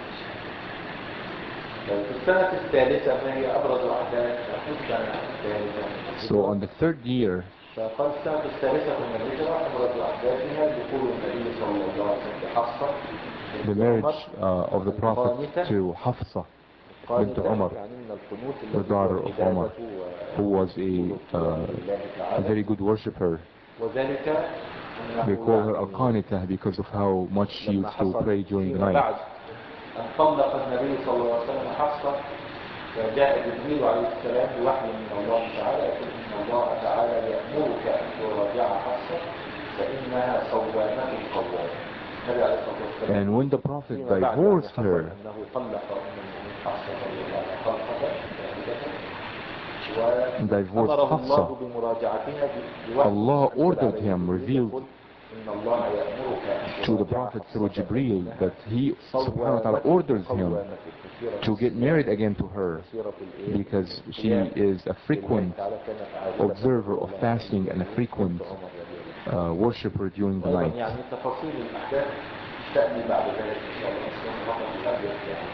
في السنة الثالثة ما هي أبرز أحداث السنة الثالثة؟ So on the third year, فقال السنة الثالثة من الهجرة أبرز أحداثها دخول النبي صلى الله عليه وسلم بحفصة the marriage uh, of the Prophet to Hafsa bint Umar, the daughter of Umar, who was a, uh, a very good worshipper. They call her Al-Qanitah because of how much she used to pray during the night. طلق النبي صلى الله عليه وسلم حفصة فجاء جبريل عليه السلام بوحي من الله تعالى يقول إن الله تعالى يأمرك أن تراجع حفصة فإنها صوامة قوامة. And when the Prophet divorced her, divorced Hafsa, Allah ordered him, revealed to the Prophet through Jibreel that he subhanahu wa ta'ala orders him to get married again to her because she is a frequent observer of fasting and a frequent uh, worshipper during the night. تأتي بعد ذلك إن شاء الله السنة فقط الأبيض يعني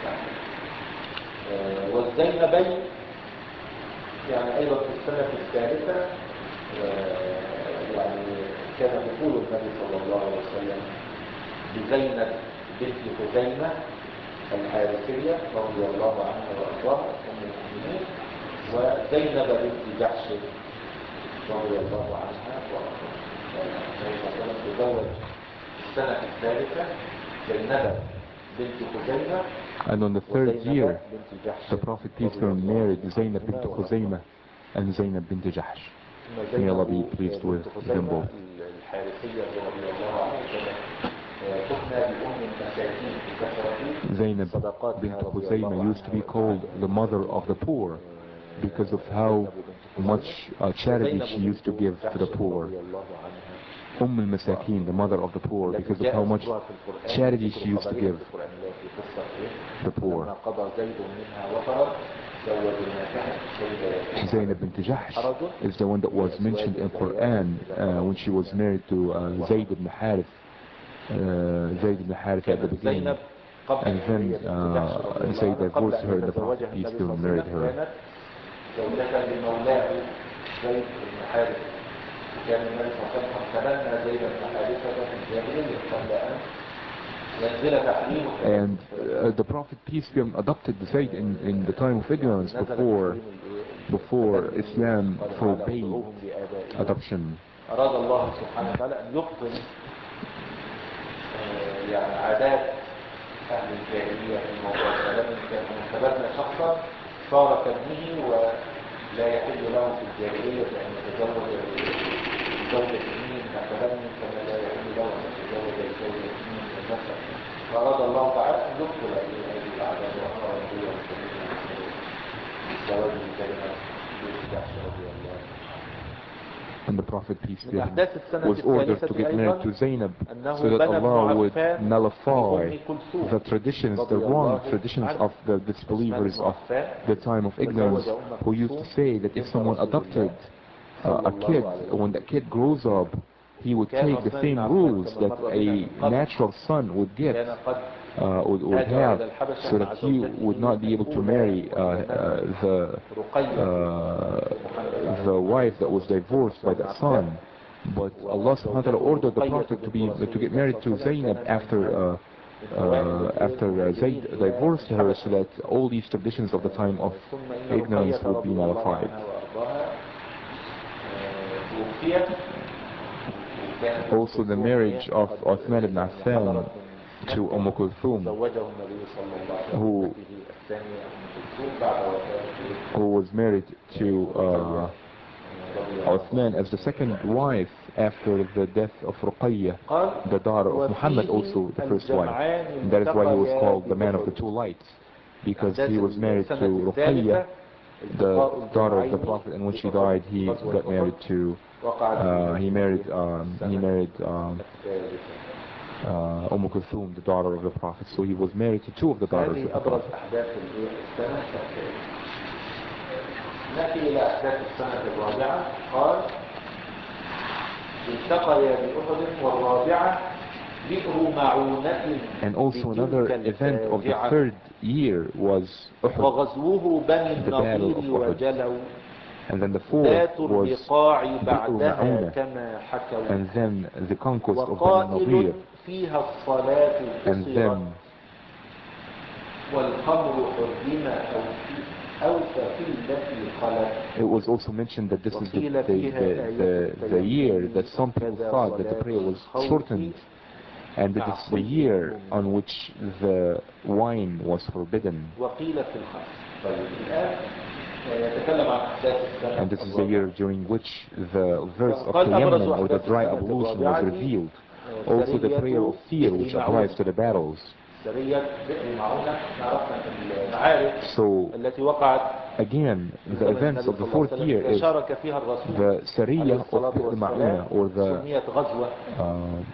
آه والزينبين يعني أيضا في السنة الثالثة آه يعني كان دخول النبي صلى الله عليه وسلم بزينب بنت خزيمة الحارثية رضي الله عنها وأرضاها أم المؤمنين وزينب بنت جحش رضي الله عنها وأرضاها. النبي صلى الله عليه وسلم تزوج السنة الثالثة زينب بنت خزيمة. And on the third year, the Prophet peace be upon him married Zaynab bint Khuzaymah and Zaynab bint Jahsh. May Allah be pleased with them both. Zaynab bint Khuzaymah used to be called the mother of the poor because of how much uh, charity she used to give to the poor. Umm al-Masakin, the mother of the poor, because of how much charity she used to give the poor. Zaynab bint Jahsh is the one that was mentioned in Quran uh, when she was married to uh, Zayd ibn Harith. Uh, Zayd ibn Harith at the beginning. And then uh, Zayd divorced her and the Prophet peace be upon him married her. كان النبي صلى الله عليه وسلم تبنى زيد بن حارثة في الجاهلية قبل أن ينزل تحريمه. And uh, the Prophet peace be upon him adopted Zayd in, in the time of ignorance before before Islam forbade adoption. أراد الله سبحانه وتعالى أن يبطل يعني عادات أهل الجاهلية في الموضوع السلام كان تبنى شخصا صار كابنه ولا يحل له في الجاهلية أن يتزوج زوجة اثنين كتبني كما لا يحل له أن يتزوج زوجة اثنين النسب. فأراد الله تعالى أن يبطل هذه الأعداد وأمر النبي والسلام بالزواج بكلمة بنت جحش رضي الله عنها. And the Prophet peace be upon him was ordered to get married to Zaynab so that Allah would nullify the traditions, the wrong traditions of the disbelievers of the time of ignorance, who used to say that if someone adopted uh, a kid, when that kid grows up, he would take the same rules that a natural son would get, uh, would, would have, so that he would not be able to marry uh, uh, the uh, the wife that was divorced by that son. But Allah subhanahu wa ta'ala ordered the Prophet to be to get married to Zaynab after uh, uh, after uh, Zayd divorced her, so that all these traditions of the time of ignorance would be nullified. Also the marriage of Uthman ibn Affan to Umm Kulthum, who, who was married to uh, Uthman as the second wife after the death of Ruqayyah, the daughter of Muhammad, also the first wife. And that is why he was called the man of the two lights, because he was married to Ruqayyah, the daughter of the Prophet, and when she died he got married to uh, he married um, he married um, uh, Umm Kulthum, the daughter of the Prophet. So he was married to two of the daughters of the Prophet. نأتي إلى أحداث السنة الرابعة. قال التقيا بأحد والرابعة بئر معونة. And also another event of the third year was Uhud, وغزوه بني النضير وجلوا. And then the fourth was Bi'r Ma'una, and then the conquest of Bani Nadir, and then it was also mentioned that this is the, the, the, the, the year that some people thought that the prayer was shortened, and that it's the year on which the wine was forbidden. And this is the year during which the verse of Tayammum, or the dry ablution, was revealed. Also the prayer of fear, which applies to the battles. So again, the events of the fourth year is the Sariyah of Bi'r Ma'una, or the uh,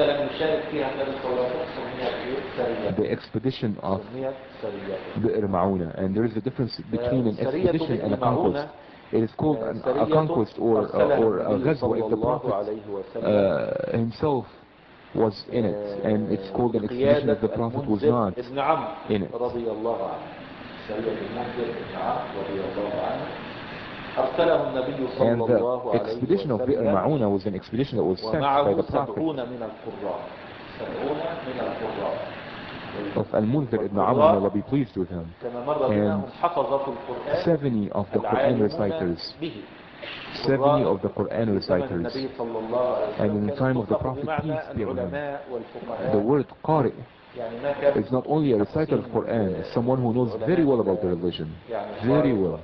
the expedition of Bi'r Ma'una. And there is a difference between an expedition and a conquest. It is called an, a conquest or uh, or a ghazwa if the Prophet uh, himself was in it, and it's called an expedition that the Prophet was not ابن عمرو in it. رضي الله عنه. سرية المنذر ابن عمرو رضي الله عنه أرسله النبي صلى And الله the عليه expedition of Bi'r وسلم Ma'una was an expedition that was sent by ومعه the Prophet سبعون من القراء سبعون من القراء of Al-Munzir ibn Amr, may Allah be pleased with him. كما مر بنا هم حفظة القرآن seventy of the Quran reciters, seventy of the Quran reciters, and in the time of the Prophet, peace be upon him, the word Qari is not only a reciter of Quran, it's someone who knows very well about the religion, very well.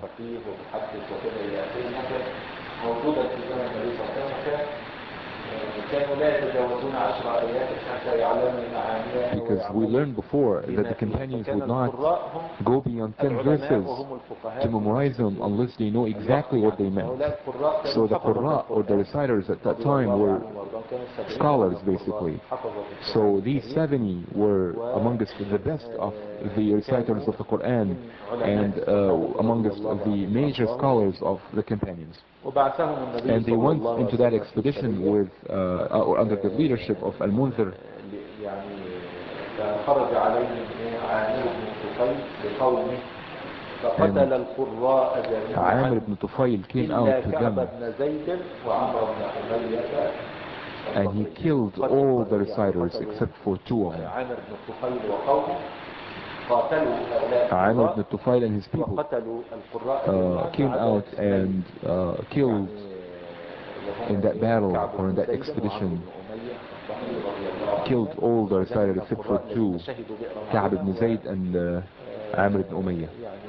Because we learned before that the companions would not go beyond ten verses to memorize them unless they know exactly what they meant. So the Qurra, or the reciters at that time, were scholars basically. So these seventy were amongst the best of the reciters of the Quran and uh, amongst the major scholars of the companions. And they went into that expedition with, uh, or under the leadership of Al-Munzir. And Amr ibn Tufayl came out to them, and he killed all the reciters except for two of them. Amr ibn Tufayl and his people uh, came out and uh, killed in that battle, or in that expedition, killed all the reciters except for two, Ka'b ibn Zayd and uh, Amr ibn Umayyah.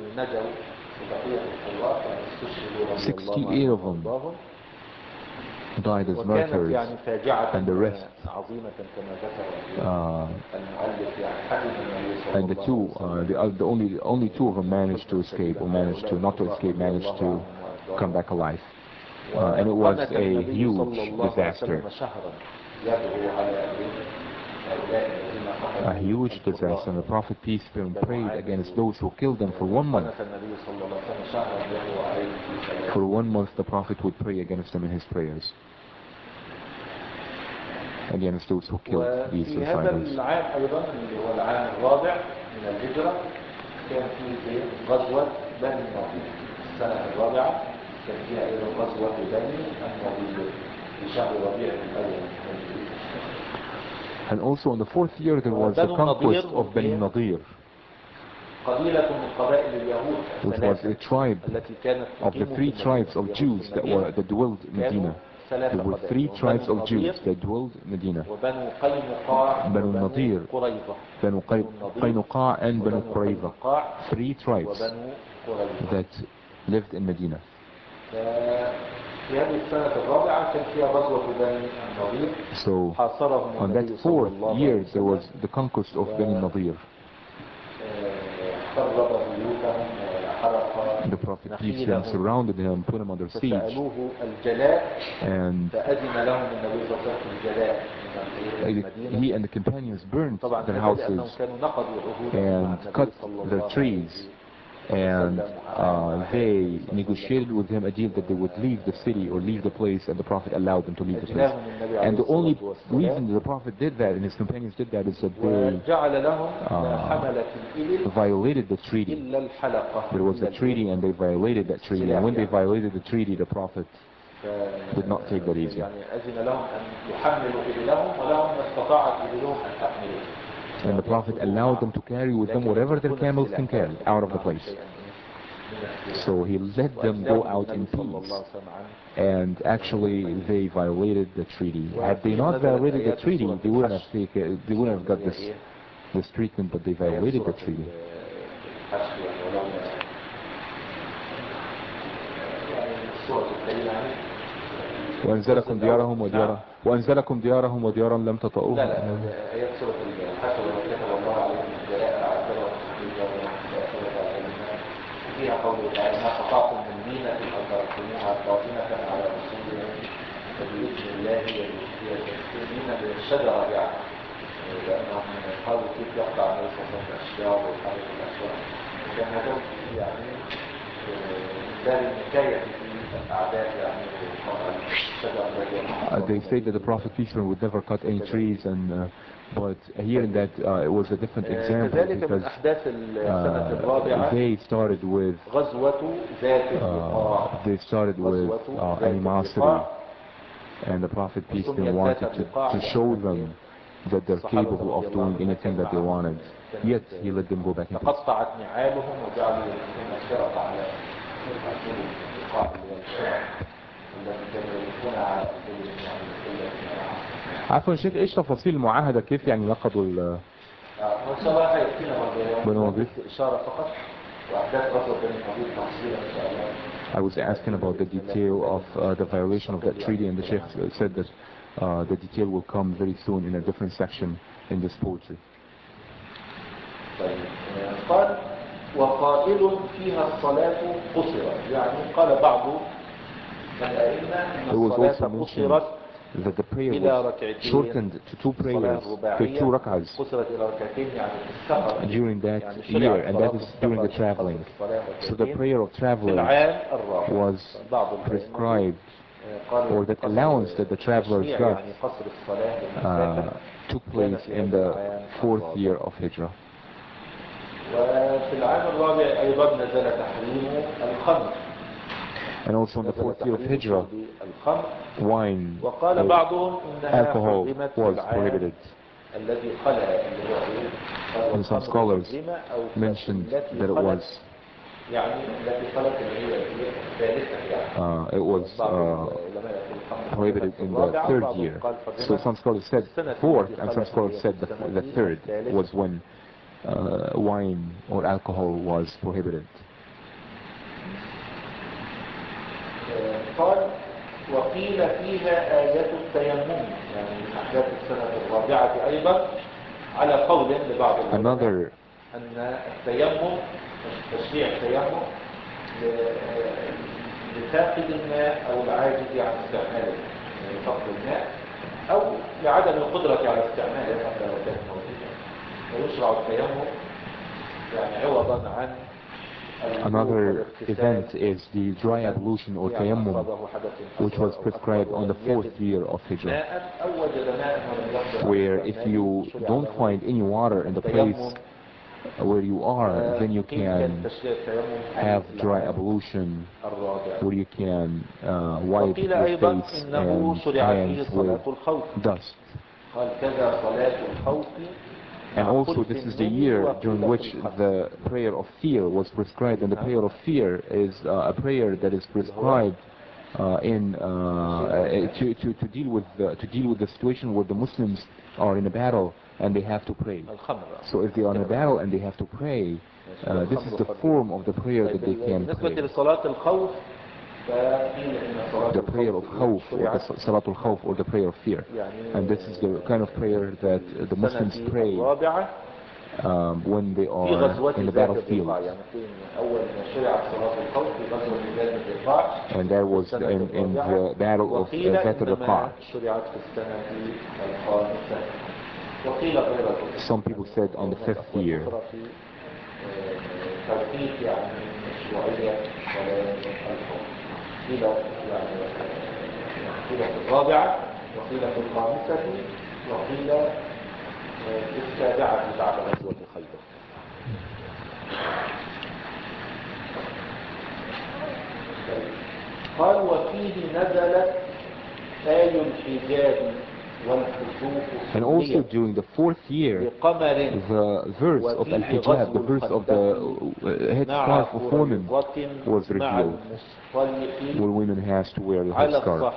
sixty-eight of them died as martyrs, and the rest, uh, and the two, uh, the, the only only two of them managed to escape, or managed to, not to escape, managed to come back alive. Uh, and it was a huge disaster. A huge disaster, and the Prophet, peace be upon him, prayed against those who killed them for one month. For one month the Prophet would pray against them in his prayers, against those who killed these reciters. And also in the fourth year there was the conquest of Bani Nadir, which was a tribe of the three tribes of Jews that were that dwelled in Medina. There were three tribes of Jews that dwelled in Medina: Banu Nadir, Banu Qaynuqa, and Banu Qurayza. Three tribes that lived in Medina. So on that fourth year there was the conquest of Bani Nadir. The Prophet, peace be upon him, surrounded him, put him under siege, and he and the companions burnt their houses and cut their trees, and uh, they negotiated with him a deal that they would leave the city or leave the place, and the Prophet allowed them to leave the place. And the only reason the Prophet did that and his companions did that is that they uh, violated the treaty. There was a treaty and they violated that treaty, and when they violated the treaty the Prophet did not take that easy. And the Prophet allowed them to carry with them whatever their camels can carry out of the place. So he let them go out in peace, and actually they violated the treaty. Had they not violated the treaty, they wouldn't have taken, they wouldn't have got this this treatment, but they violated the treaty. وأنزلكم ديارهم وديارا وأنزلكم ديارهم وديارا لم تطئوها. فيها قوله تعالى: ما قطعتم من مينة أو تركتموها قائمة على أصولها فبإذن الله يمينة للشجرة، يعني لأنهم قالوا كيف يقطع النبي صلى الله عليه وسلم الأشجار ويحرك الأشجار، وكان هذا يعني من باب النكاية في Uh, they say that the Prophet peace be upon him would never cut any trees, and uh, but here in that uh, it was a different example because uh, they started with uh, they started with uh, animosity, and the Prophet peace be upon him wanted to, to show them that they're capable of doing anything that they wanted, yet he let them go back in peace. عفوا شيخ، ايش تفاصيل المعاهدة؟ كيف يعني نقضوا ال ان شاء الله هيكفينا برضه اشاره فقط واحداث غزوه بني النضير تفصيلا ان شاء الله. I was asking about the detail of uh, the violation of that treaty, and the Sheikh said that uh, the detail will come very soon in a different section in this poetry. قال وقائل فيها الصلاة قصرت، يعني قال بعض الأئمة أن الصلاة قصرت that the prayer was shortened to two prayers, to two rak'ahs during that year, and that is during the traveling. So the prayer of travelers was prescribed, or that allowance that the travelers got uh, took place in the fourth year of Hijrah. And also in the fourth year of Hijrah, wine, alcohol was prohibited. And some scholars mentioned that it was uh, it was uh, prohibited in the third year. So some scholars said fourth, and some scholars said the, the third was when uh, wine or alcohol was prohibited. قال وقيل فيها آية التيمم، يعني من أحداث السنة الرابعة أيضا على قول لبعض العلماء أن التيمم تشريع التيمم لفاقد الماء أو العاجز عن استعماله، يعني فقد الماء أو لعدم القدرة على استعماله حتى لو كان موجودا، ويشرع التيمم يعني عوضا عن. Another event is the dry ablution or tayammum, which was prescribed on the fourth year of Hijrah, where if you don't find any water in the place where you are, then you can have dry ablution, where you can uh, wipe your face and hands with dust. And also this is the year during which the prayer of fear was prescribed, and the prayer of fear is uh, a prayer that is prescribed uh, in uh, to, to, to deal with the, to deal with the situation where the Muslims are in a battle and they have to pray. So if they are in a battle and they have to pray, uh, this is the form of the prayer that they can pray. The prayer of khawf, or the salatul khawf, or the prayer of fear. And this is the kind of prayer that the Muslims pray um, when they are in the battlefield. And that was in, in the battle of Dhat al-Riqa'. Some people said on the fifth year. قيل يعني قيل في الرابعة وقيل في الخامسة وقيل في السابعة بعد غزوة خيبر. قال وفيه نزلت آي الحجاب والكسوف. And also during the fourth year, the verse of Al-Hijab, the verse of the headscarf of women was revealed, where women has to wear the headscarf.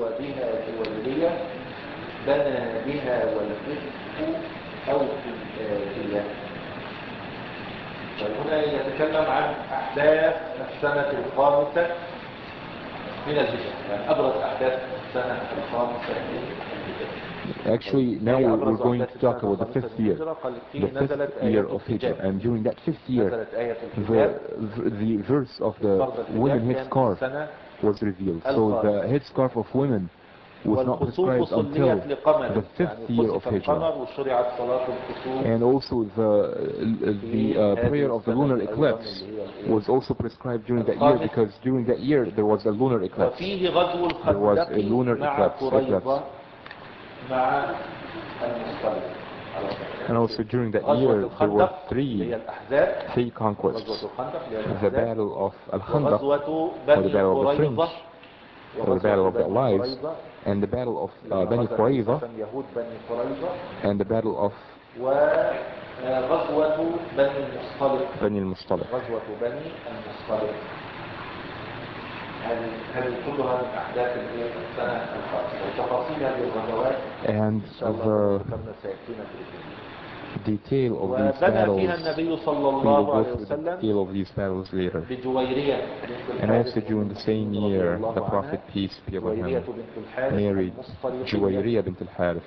هنا يتكلم عن أحداث السنة الخامسة من الهجرة، يعني أبرز أحداث السنة الخامسة من الهجرة. Actually, now we're, we're going to talk about the fifth year, the fifth year of Hijrah, and during that fifth year, the, the verse of the women headscarf was revealed. So the headscarf of women was not prescribed until the fifth year of Hijrah. And also the, the uh, prayer of the lunar eclipse was also prescribed during that year, because during that year there was a lunar eclipse. There was a lunar eclipse. eclipse. And also during that year there were three, three conquests. The Battle of Al-Khandaq, or the Battle of the French, or the Battle of the Allies, and the Battle of uh, Bani Qurayza, and the Battle of Bani al-Mustaliq. And the detail of these battles, we will go through the detail of these battles later. And also during the same year, the Prophet, peace be upon him, married Juwayriyah bint al-Harith,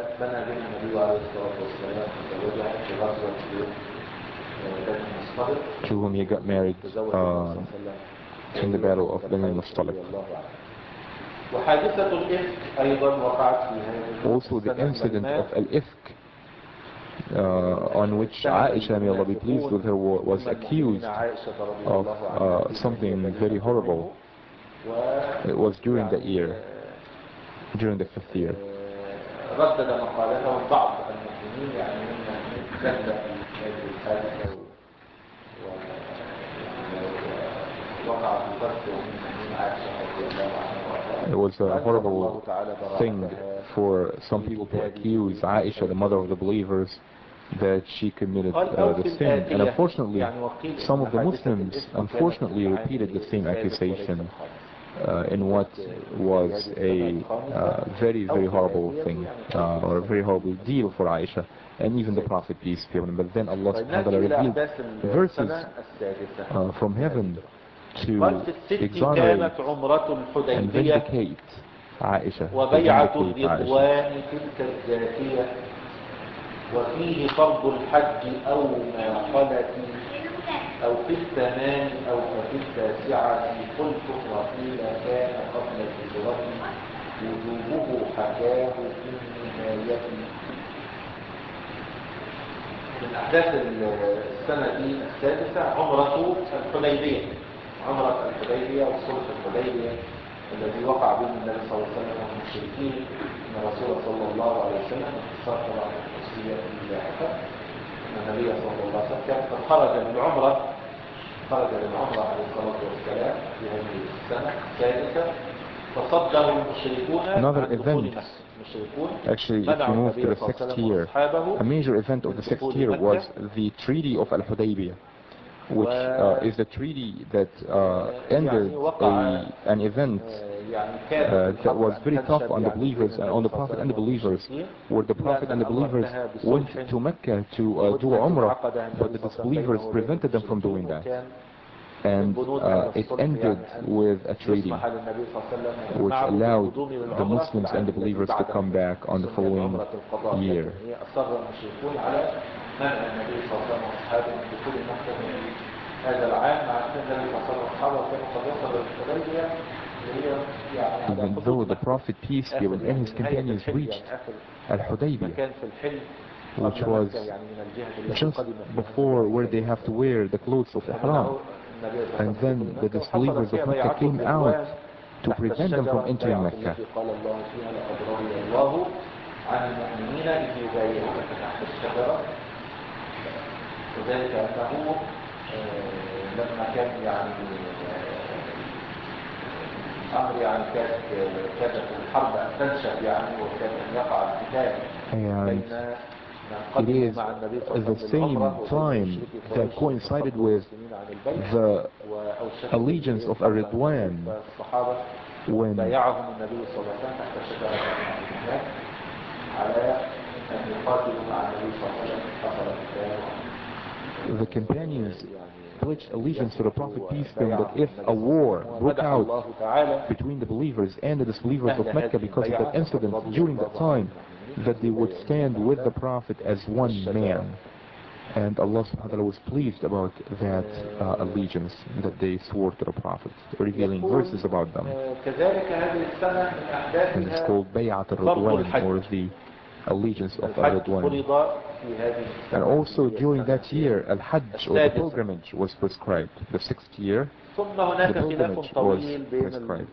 to whom he got married uh, in the Battle of Bani al-Mustaliq. Also the incident of Al-Ifk, Uh, on which Aisha, may Allah be pleased with her, was accused of uh, something very horrible. It was during that year, during the fifth year. It was a horrible thing for some people to accuse Aisha, the mother of the believers, that she committed uh, the sin. And unfortunately, some of the Muslims unfortunately repeated the same accusation uh, in what was a uh, very, very horrible thing, uh, or a very horrible deal for Aisha, and even the Prophet, peace be upon him. But then Allah subhanahu wa ta'ala revealed verses uh, from heaven to exonerate and vindicate Aisha, vindicate Aisha. وفيه فرض الحج أو ما خلت أو في الثمان أو في التاسعة قلت وقيل كان قبل الهجرة وجوبه حكاه في النهاية. من أحداث السنة دي السادسة عمرة الحديبية، عمرة الحديبية وصلح الحديبية الذي وقع بين النبي صلى الله عليه وسلم والمشركين ان الرسول صلى الله عليه وسلم اختصر طبعا الخصوصيه اللاحقه ان النبي صلى الله عليه وسلم كان قد خرج من العمره خرج من العمره عليه الصلاه والسلام في هذه السنه السادسه فصده المشركون عن دخول مكه. Actually, if you move to the sixth year, a major event of the sixth year was the Treaty of Al-Hudaybiyah, which uh, is a treaty that uh, ended a, an event uh, that was very tough on the believers and on the Prophet and the believers, where the Prophet and the believers went to Mecca to uh, do Umrah, but the disbelievers prevented them from doing that. And uh, it ended with a treaty which allowed the Muslims and the believers to come back on the following year. Even though the Prophet, peace be upon him, and his companions reached Al-Hudaybiyah, which was just before where they have to wear the clothes of Ihram, and then the disbelievers of Mecca came out to prevent them from entering Mecca. لما كان يعني أمر يعني كانت كانت الحرب أن تنشأ يعني وكان أن يقع القتال بين من قدموا مع النبي صلى الله عليه وسلم time that coincided with the allegiance of Ar-Ridwan when بايعهم النبي صلى الله عليه وسلم تحت شجرة هناك على أن يقاتلوا مع النبي صلى الله عليه وسلم حصل القتال. The companions pledged allegiance to the Prophet, peace be upon him, that if a war broke out between the believers and the disbelievers of Mecca because of that incident during that time, that they would stand with the Prophet as one man. And Allah subhanahu wa ta'ala was pleased about that uh, allegiance that they swore to the Prophet, revealing verses about them. And it's called Bay'at al-Ridwan, or the allegiance of al-Ridwan. And also during that year, al-Hajj, or the pilgrimage, was prescribed. The sixth year, the pilgrimage was prescribed.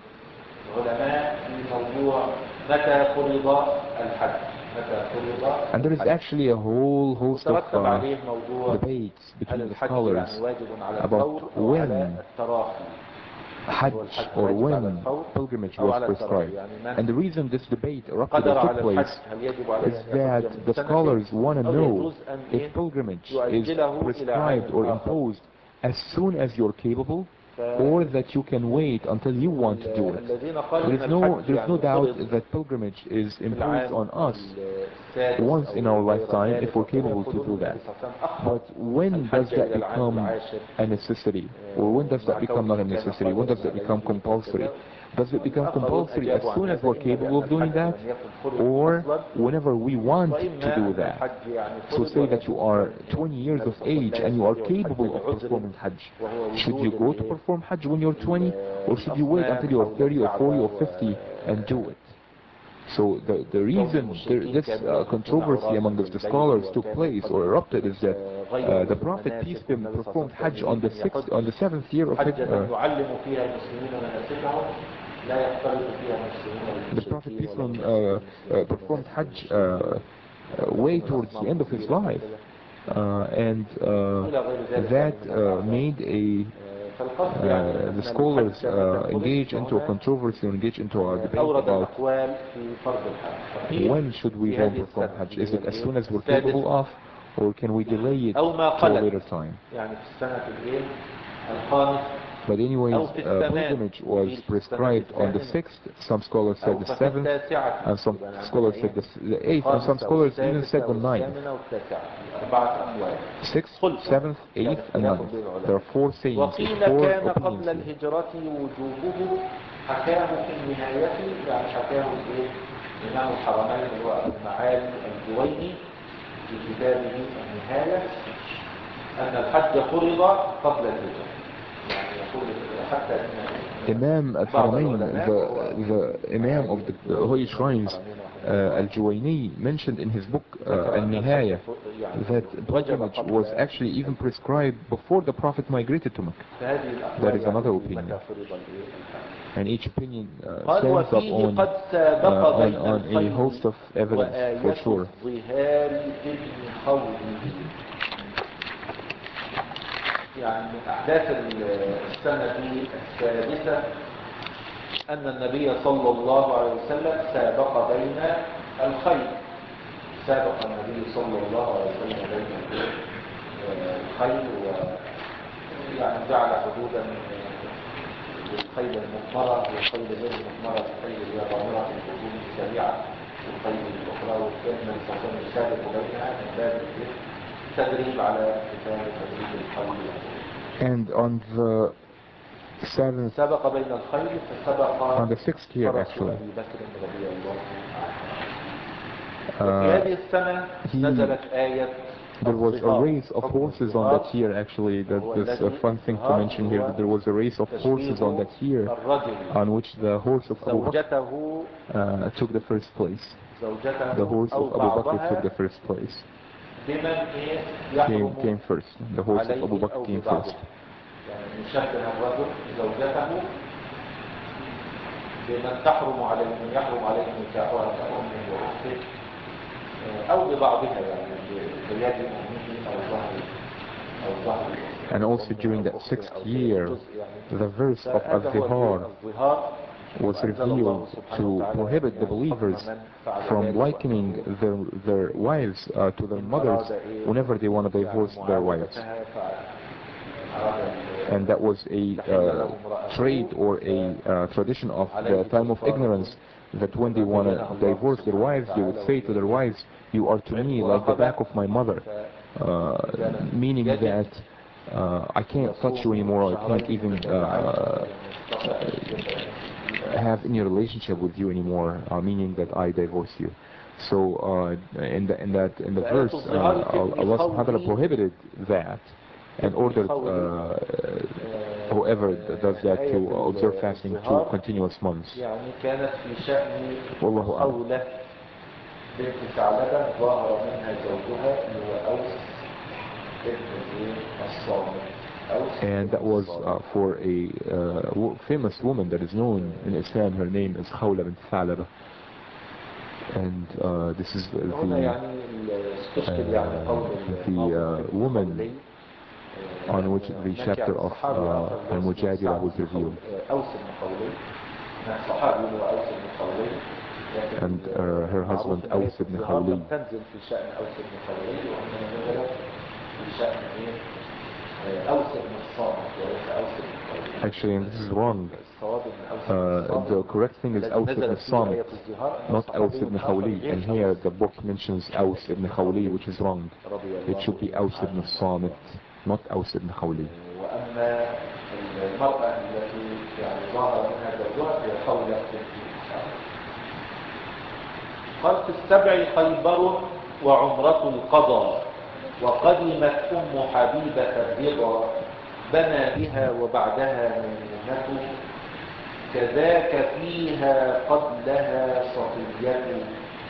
And there is actually a whole host of uh, debates between the scholars about when Hajj or when pilgrimage was prescribed. And the reason this debate erupted or took place is that the scholars want to know if pilgrimage is prescribed or imposed as soon as you're capable, or that you can wait until you want to do it. There is no, there is no doubt that pilgrimage is imposed on us once in our lifetime if we're capable to do that. But when does that become a necessity? Or when does that become not a necessity? When does that become compulsory? Does it become compulsory as soon as we're capable of doing that? Or whenever we want to do that? So say that you are twenty years of age and you are capable of performing Hajj. Should you go to perform Hajj when you're twenty? Or should you wait until you're thirty or forty or fifty and do it? So the, the reason there, this uh, controversy among the scholars took place or erupted is that uh, the Prophet, peace be upon him, performed Hajj on the sixth, on the seventh year of Hajj. Uh, the Prophet, peace be upon him, uh, uh, performed Hajj uh, uh, way towards the end of his life, uh, and uh, that uh, made a Uh, the scholars uh, engage into a controversy, engage into a debate about when should we go and perform Hajj. Is it as soon as we're capable of, or can we delay it to a later time? But anyways, uh, pilgrimage was prescribed on the sixth, some scholars said the seventh, and some scholars said the, the eighth, and some scholars even said the ninth. Sixth, seventh, eighth, and ninth. There are four sayings, four opinions here. إمام الحرمين هو المعالي الجويني في كتابه النهاية أن الحج فرض قبل الهجرة. يعني يقول حتى إن Imam al-Haramain, the, the Imam of the, the Holy Shrines, uh, Al-Juwayni, mentioned in his book uh, Al-Nihaya that pilgrimage was actually even prescribed before the Prophet migrated to Mecca. That is another opinion. And each opinion uh, stands up on, uh, on, on a host of evidence, for sure. يعني من أحداث السنة السادسة أن النبي صلى الله عليه وسلم سابق بين الخيل سابق النبي صلى الله عليه وسلم بين الخيل ويعني جعل حدودا للخيل المضمرة والخيل غير المضمرة الخيل اللي هي ضامرة الهجوم السريعة والخيل الأخرى وكان النبي صلى الله عليه وسلم سابق بينها من باب تدريب على قتال تدريب الخيل. And on the seventh, on the sixth year actually, uh, he, there was a race of horses on that year actually. That, that's a fun thing to mention here, that there was a race of horses on that year on which the horse of Abu Bakr uh, took the first place. The horse of Abu Bakr took the first place. Came, came first. The horse of Abu Bakr came first. يشبه الرجل زوجته بمن تحرم عليه من يحرم عليه نكاحها كأمه وأخته أو ببعضها يعني بيد أمه أو ظهر أو ظهر. And also during that sixth year, the verse of Al-Zihar was revealed to prohibit the believers from likening their, their wives uh, to their mothers whenever they want to divorce their wives. And that was a uh, trade or a uh, tradition of the time of ignorance, that when they want to divorce their wives, they would say to their wives, "You are to me like the back of my mother," uh, meaning that uh, I can't touch you anymore, I can't even uh, have any relationship with you anymore, uh, meaning that I divorce you. So uh, in, the, in that in the verse, uh, Allah subhanahu wa ta'ala prohibited that and ordered uh, whoever does that to observe fasting two continuous months. يعني كانت في شأن والله أعلم. خولة بنت ثعلبة ظهر منها زوجها هو أوس ابن الصامت. And that was uh, for a uh, famous woman that is known in Islam. Her name is Khawla bint Thalaba. And uh, this is the, uh, the uh, woman on which the chapter of uh, Al-Mujadila was revealed. And uh, her husband Aws ibn Khawli. Actually, and this is wrong. Uh, the correct thing is Aws ibn Samit, not Aws ibn Khawli. And here the book mentions Aws ibn Khawli, which is wrong. It should be Aws ibn Samit, not Aws ibn Khawli. قال في السبع خيبر وعمرة القضاء وقدمت أم حبيبة الرضا بنى بها وبعدها ميمونة كذاك فيها قبلها صفية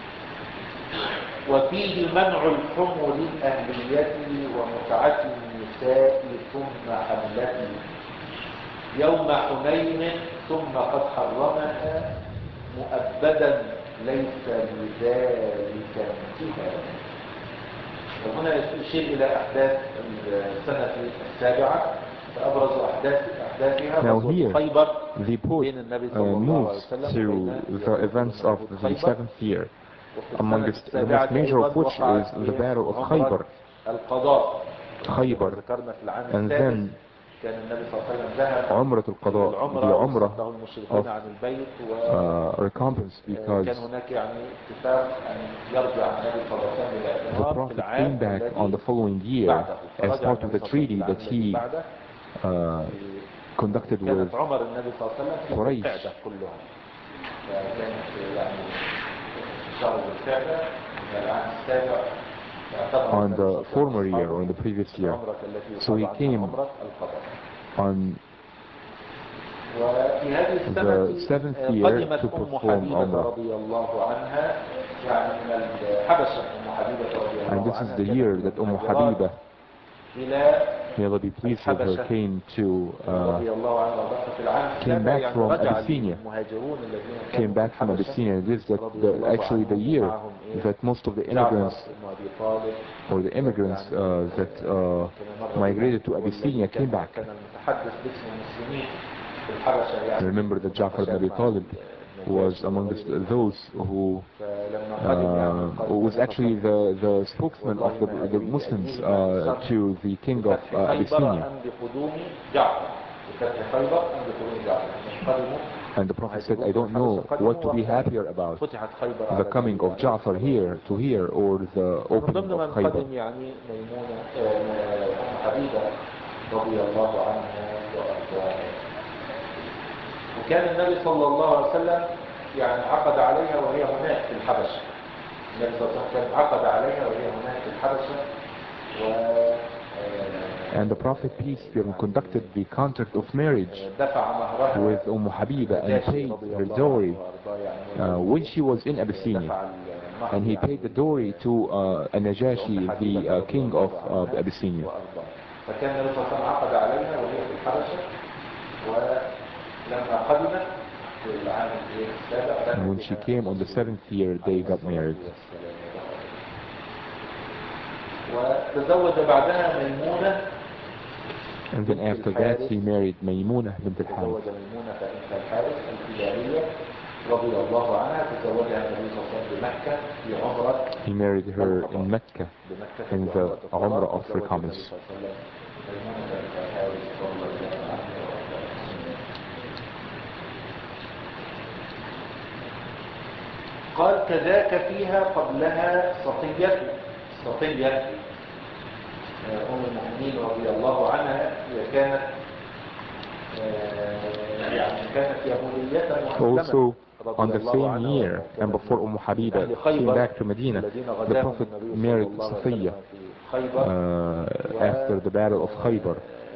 وفيه منع الحمر الأهلية ومتعة النساء ثم حملة يوم حنين ثم قد حرمها مؤبدا ليس لذلك انتهاء. وهنا يشير إلى أحداث السنة السابعة فأبرز أحداث أحداثها غزوة خيبر بين النبي صلى الله عليه وسلم وبين the events of the seventh year, amongst the most major of which is the battle of Khaybar. القضاء Khaybar. ذكرنا في العام And السادس then كان النبي صلى الله عليه وسلم ذهب عمرة القضاء, the Umrah المشركين عن البيت of uh, recompense, because كان هناك يعني اتفاق أن يرجع النبي صلى الله عليه وسلم إلى the Prophet came back on the following year as part of the treaty that he uh, conducted with عمر النبي صلى الله عليه وسلم في قريش. القعدة كلها كانت يعني شهر القعدة من العام السابع on the former year or in the previous year. So he came on the seventh year to perform Umrah. And this is the year that Umm Habiba, may Allah be pleased with her, came to uh, came back from Abyssinia. Came back from Abyssinia. And this is the, the, actually the year that most of the immigrants or the immigrants uh, that uh, migrated to Abyssinia came back. Remember that Ja'far ibn Abi Talib was among the, those who uh, was actually the, the spokesman of the, the Muslims uh, to the king of uh, Abyssinia. And the Prophet said, I don't know what to be happier about, the coming of Ja'far here to here or the opening of Khaybar. وكان النبي صلى الله عليه وسلم يعني عقد عليها وهي هناك في الحبشة. النبي صلى الله عليه وسلم عقد عليها وهي هناك في الحبشة و And the Prophet, peace be upon him, conducted the contract of marriage with Umm Habiba and paid her dowry uh, when she was in Abyssinia. And he paid the dowry to uh, Najashi, the uh, king of uh, Abyssinia. فكان النبي صلى الله عليه وسلم عقد عليها وهي في الحبشة ولما قدمت في العام السابع And when she came on the seventh year, they got married. وتزوج بعدها ميمونة. And then after that he married Maymunah bint al-Harith. تزوج ميمونة بنت الحارث الهلالية رضي الله عنها تزوجها النبي صلى الله عليه وسلم بمكة في عمرة. He married her in Mecca in the Umrah of recompense. قال كذاك فيها قبلها صفية صفية أم المؤمنين رضي الله عنها. هي كانت Also, on the same year and before Umm Habiba came back to Medina, the Prophet married Safiya uh, after the battle of Khaybar,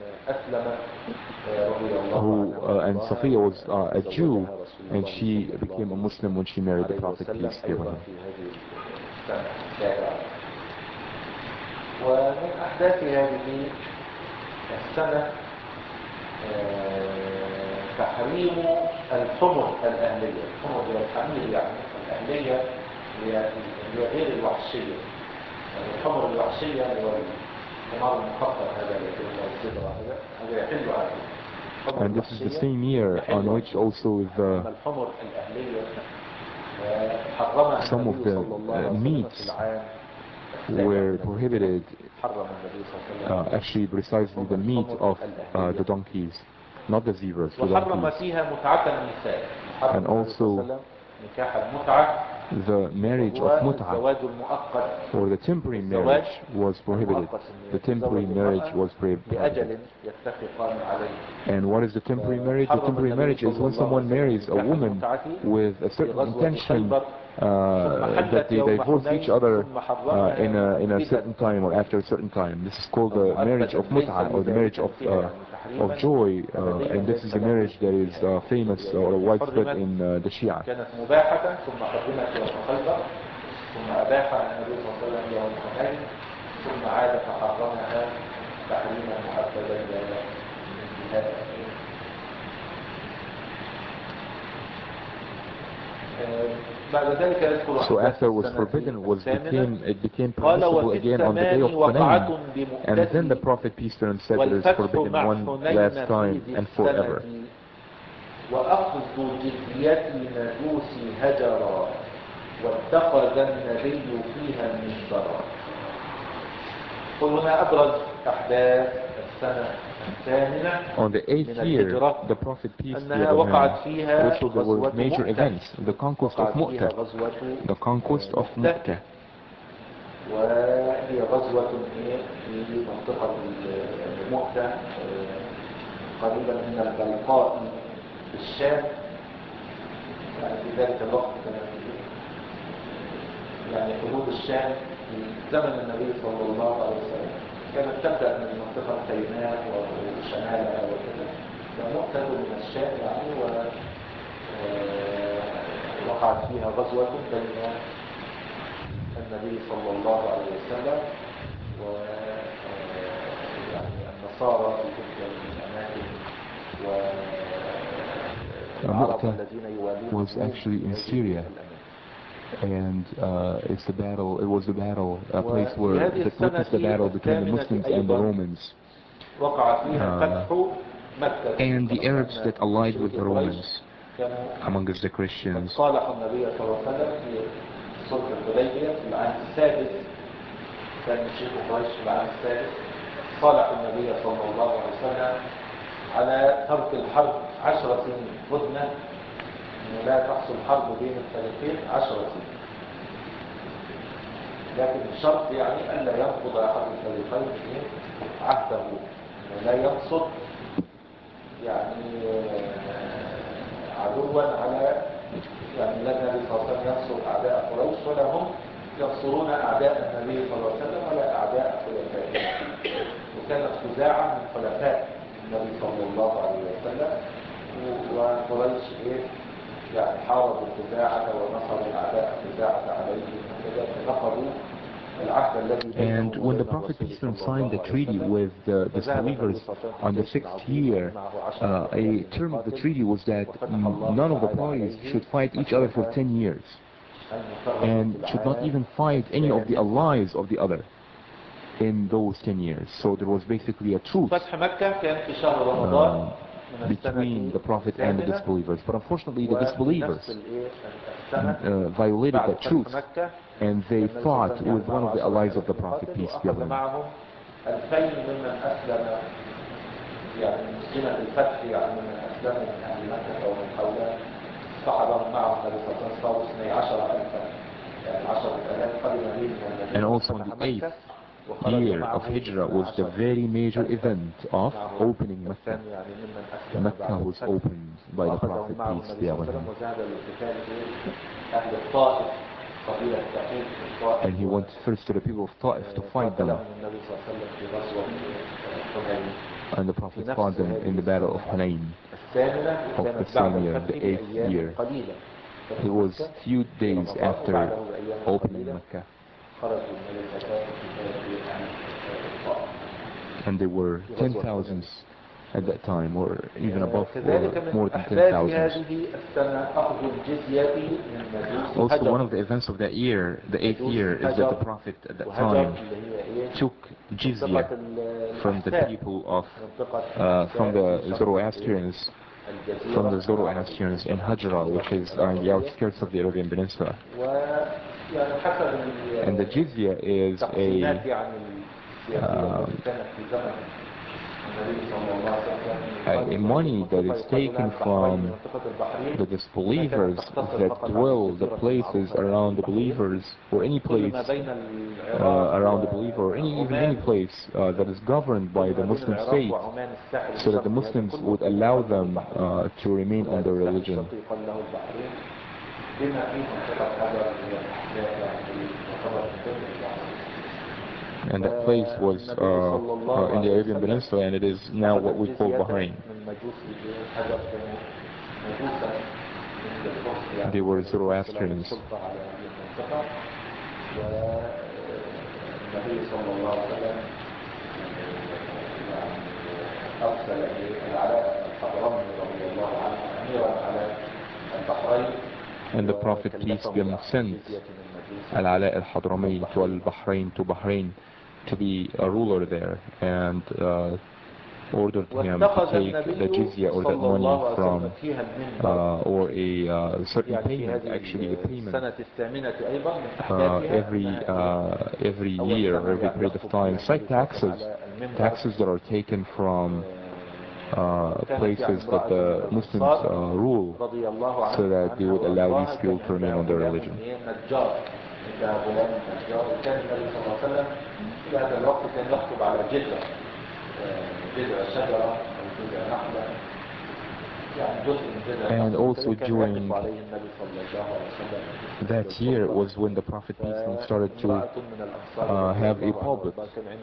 who, uh, and Safiya was uh, a Jew, and she became a Muslim when she married the Prophet, peace be upon him. ومن أحداث هذه السنة تحريم الحمر الأهلية. الحمر هي الحمير يعني الأهلية هي غير الوحشية. الحمر الوحشية هو الحمار المخطط هذا الزبرة هذا هذا يحل عليه. And this is the same year on which also the some of the uh, meats were prohibited, uh, actually precisely the meat of uh, the donkeys, not the zebras, the donkeys. And also the marriage of mut'ah, or the temporary marriage, was prohibited. The temporary marriage was prohibited. And what is the temporary marriage? The temporary marriage is when someone marries a woman with a certain intention uh, that they divorce each other uh, in, a, in a certain time or after a certain time. This is called the marriage of mut'ah, or the marriage of, uh, of joy, uh, and this is a marriage that is uh, famous or widespread in uh, the Shia. ثم أباحها النبي صلى الله عليه وسلم يوم الحنين ثم عاد فحرمها تحريما مؤبدا لانتهاء بعد ذلك يذكر So after it was forbidden, it, was became, it became permissible again on the day of Hunayn. And then the Prophet, peace be upon him, said that it is forbidden one last time and forever. وأخذ جزية مجوس هجرا واتخذ النبي فيها منبرا. هنا أبرز أحداث السنة الثامنة. On the eighth year, the Prophet, peace be upon him, also there were major events. The conquest of Mu'tah. The conquest of Mu'tah. وهي غزوة في منطقة مؤتة قريبا من البلقاء في الشام. يعني في ذلك الوقت يعني حدود الشام في زمن النبي صلى الله عليه وسلم كانت تبدأ من منطقة تيماء وشمالها وكذا، فمؤتة من الشام يعني، ووقعت فيها غزوة بين النبي صلى الله عليه وسلم و يعني النصارى في تلك الأماكن والعرب الذين يوالون was actually in Syria. And uh, it's a battle, it was a battle, a place where it witnessed the battle between the Muslims and the Romans. Uh, and the Arabs that allied with the Romans, among us the Christians. صالح النبي صلى الله عليه وسلم على ترك الحرب عشر سنين هدنة، إنه لا تحصل حرب بين الفريقين عشر سنين، لكن الشرط يعني ألا ينقض أحد الفريقين عهده، إنه لا ينصر يعني عدوا على يعني لا النبي صلى الله عليه وسلم ينصر أعداء قريش ولا هم ينصرون أعداء النبي صلى الله عليه وسلم ولا أعداء خلفائه. وكانت خزاعة من خلفاء النبي صلى الله عليه وسلم، وقريش إيه يعني حاربوا خزاعة ونصروا الأعداء خزاعة عليهم وكذا فنقضوا العهد الذي بينهم. And when the Prophet signed the treaty with the disbelievers on the sixth year, uh, a term of the treaty was that none of the parties should fight each other for ten years. And should not even fight any of the allies of the other in those ten years. So there was basically a truce uh, between the Prophet and the disbelievers. But unfortunately the disbelievers uh, violated that truce, and they fought with one of the allies of the Prophet, peace be upon him. And also on the eighth year of Hijrah was the very major event of opening Mecca. Mecca was opened by the Prophet, peace be upon him. And he went first to the people of Ta'if to fight them. And the Prophet fought them in the battle of Hunayn of the same year, the eighth year. It was few days after opening Mecca. And there were ten thousands at that time, or even above, or more than ten thousands. Also, one of the events of that year, the eighth year, is that the Prophet at that time took jizya from the people of, uh, from the Zoroastrians, from the Zoroastrians in Hajra, which is on the outskirts of the Arabian Peninsula. And the jizya is a uh, a money that is taken from the disbelievers that dwell the places around the believers, or any place uh, around the believer, or any, even any place uh, that is governed by the Muslim state, so that the Muslims would allow them uh, to remain on their religion. And that place was uh, uh, in the Arabian Peninsula, and it is now what we call Bahrain. They were Zoroastrians. And the Prophet, peace be upon him, sent Al-Ala al-Hadrami to Al-Bahrain, to Bahrain, to be a ruler there, and uh, ordered him to take the jizya, or that money from, uh, or a uh, certain payment, actually a payment, uh, every uh, every year, or every period of time. It's like taxes, taxes that are taken from uh, places that the Muslims uh, rule, so that they would allow these people to remain on their religion. And also during that year was when the Prophet peace be upon him started to uh, have a pulpit.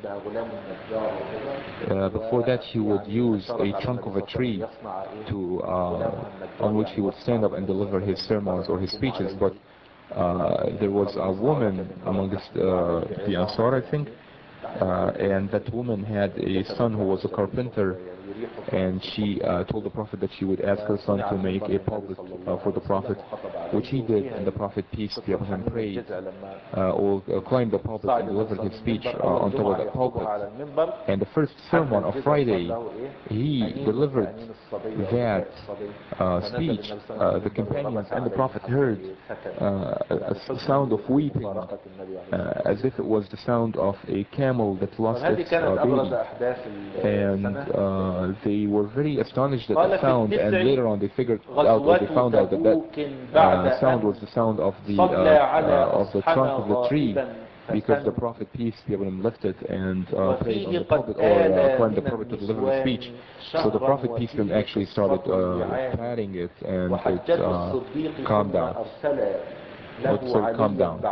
Uh, before that he would use a trunk of a tree to uh, on which he would stand up and deliver his sermons or his speeches, but uh, there was a woman amongst uh, the Ansar, I think, uh, and that woman had a son who was a carpenter, and she uh, told the Prophet that she would ask her son to make a pulpit uh, for the Prophet, which he did, and the Prophet, peace be upon him, prayed, uh, or uh, climbed the pulpit and delivered his speech uh, on top of that pulpit. And the first sermon of Friday, he delivered that uh, speech. Uh, the companions and the Prophet heard uh, a, a sound of weeping, uh, as if it was the sound of a camel that lost its uh, baby. And uh, they were very astonished at the sound, and later on they figured out, or they found out that that uh, sound was the sound of the uh, uh, of the trunk of the tree, because the Prophet, peace be upon him, lifted and uh, prayed on the pulpit, or uh, climbed the pulpit to deliver the speech. So the Prophet, peace be upon him, actually started uh, patting it, and it uh, calmed down. Oh, so it calmed down.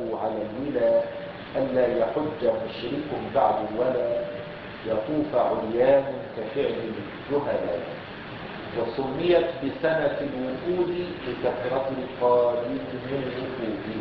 يطوف عريان كفعل الجهلاء وسميت بسنة الوفود لكثرة القادم من الوفود.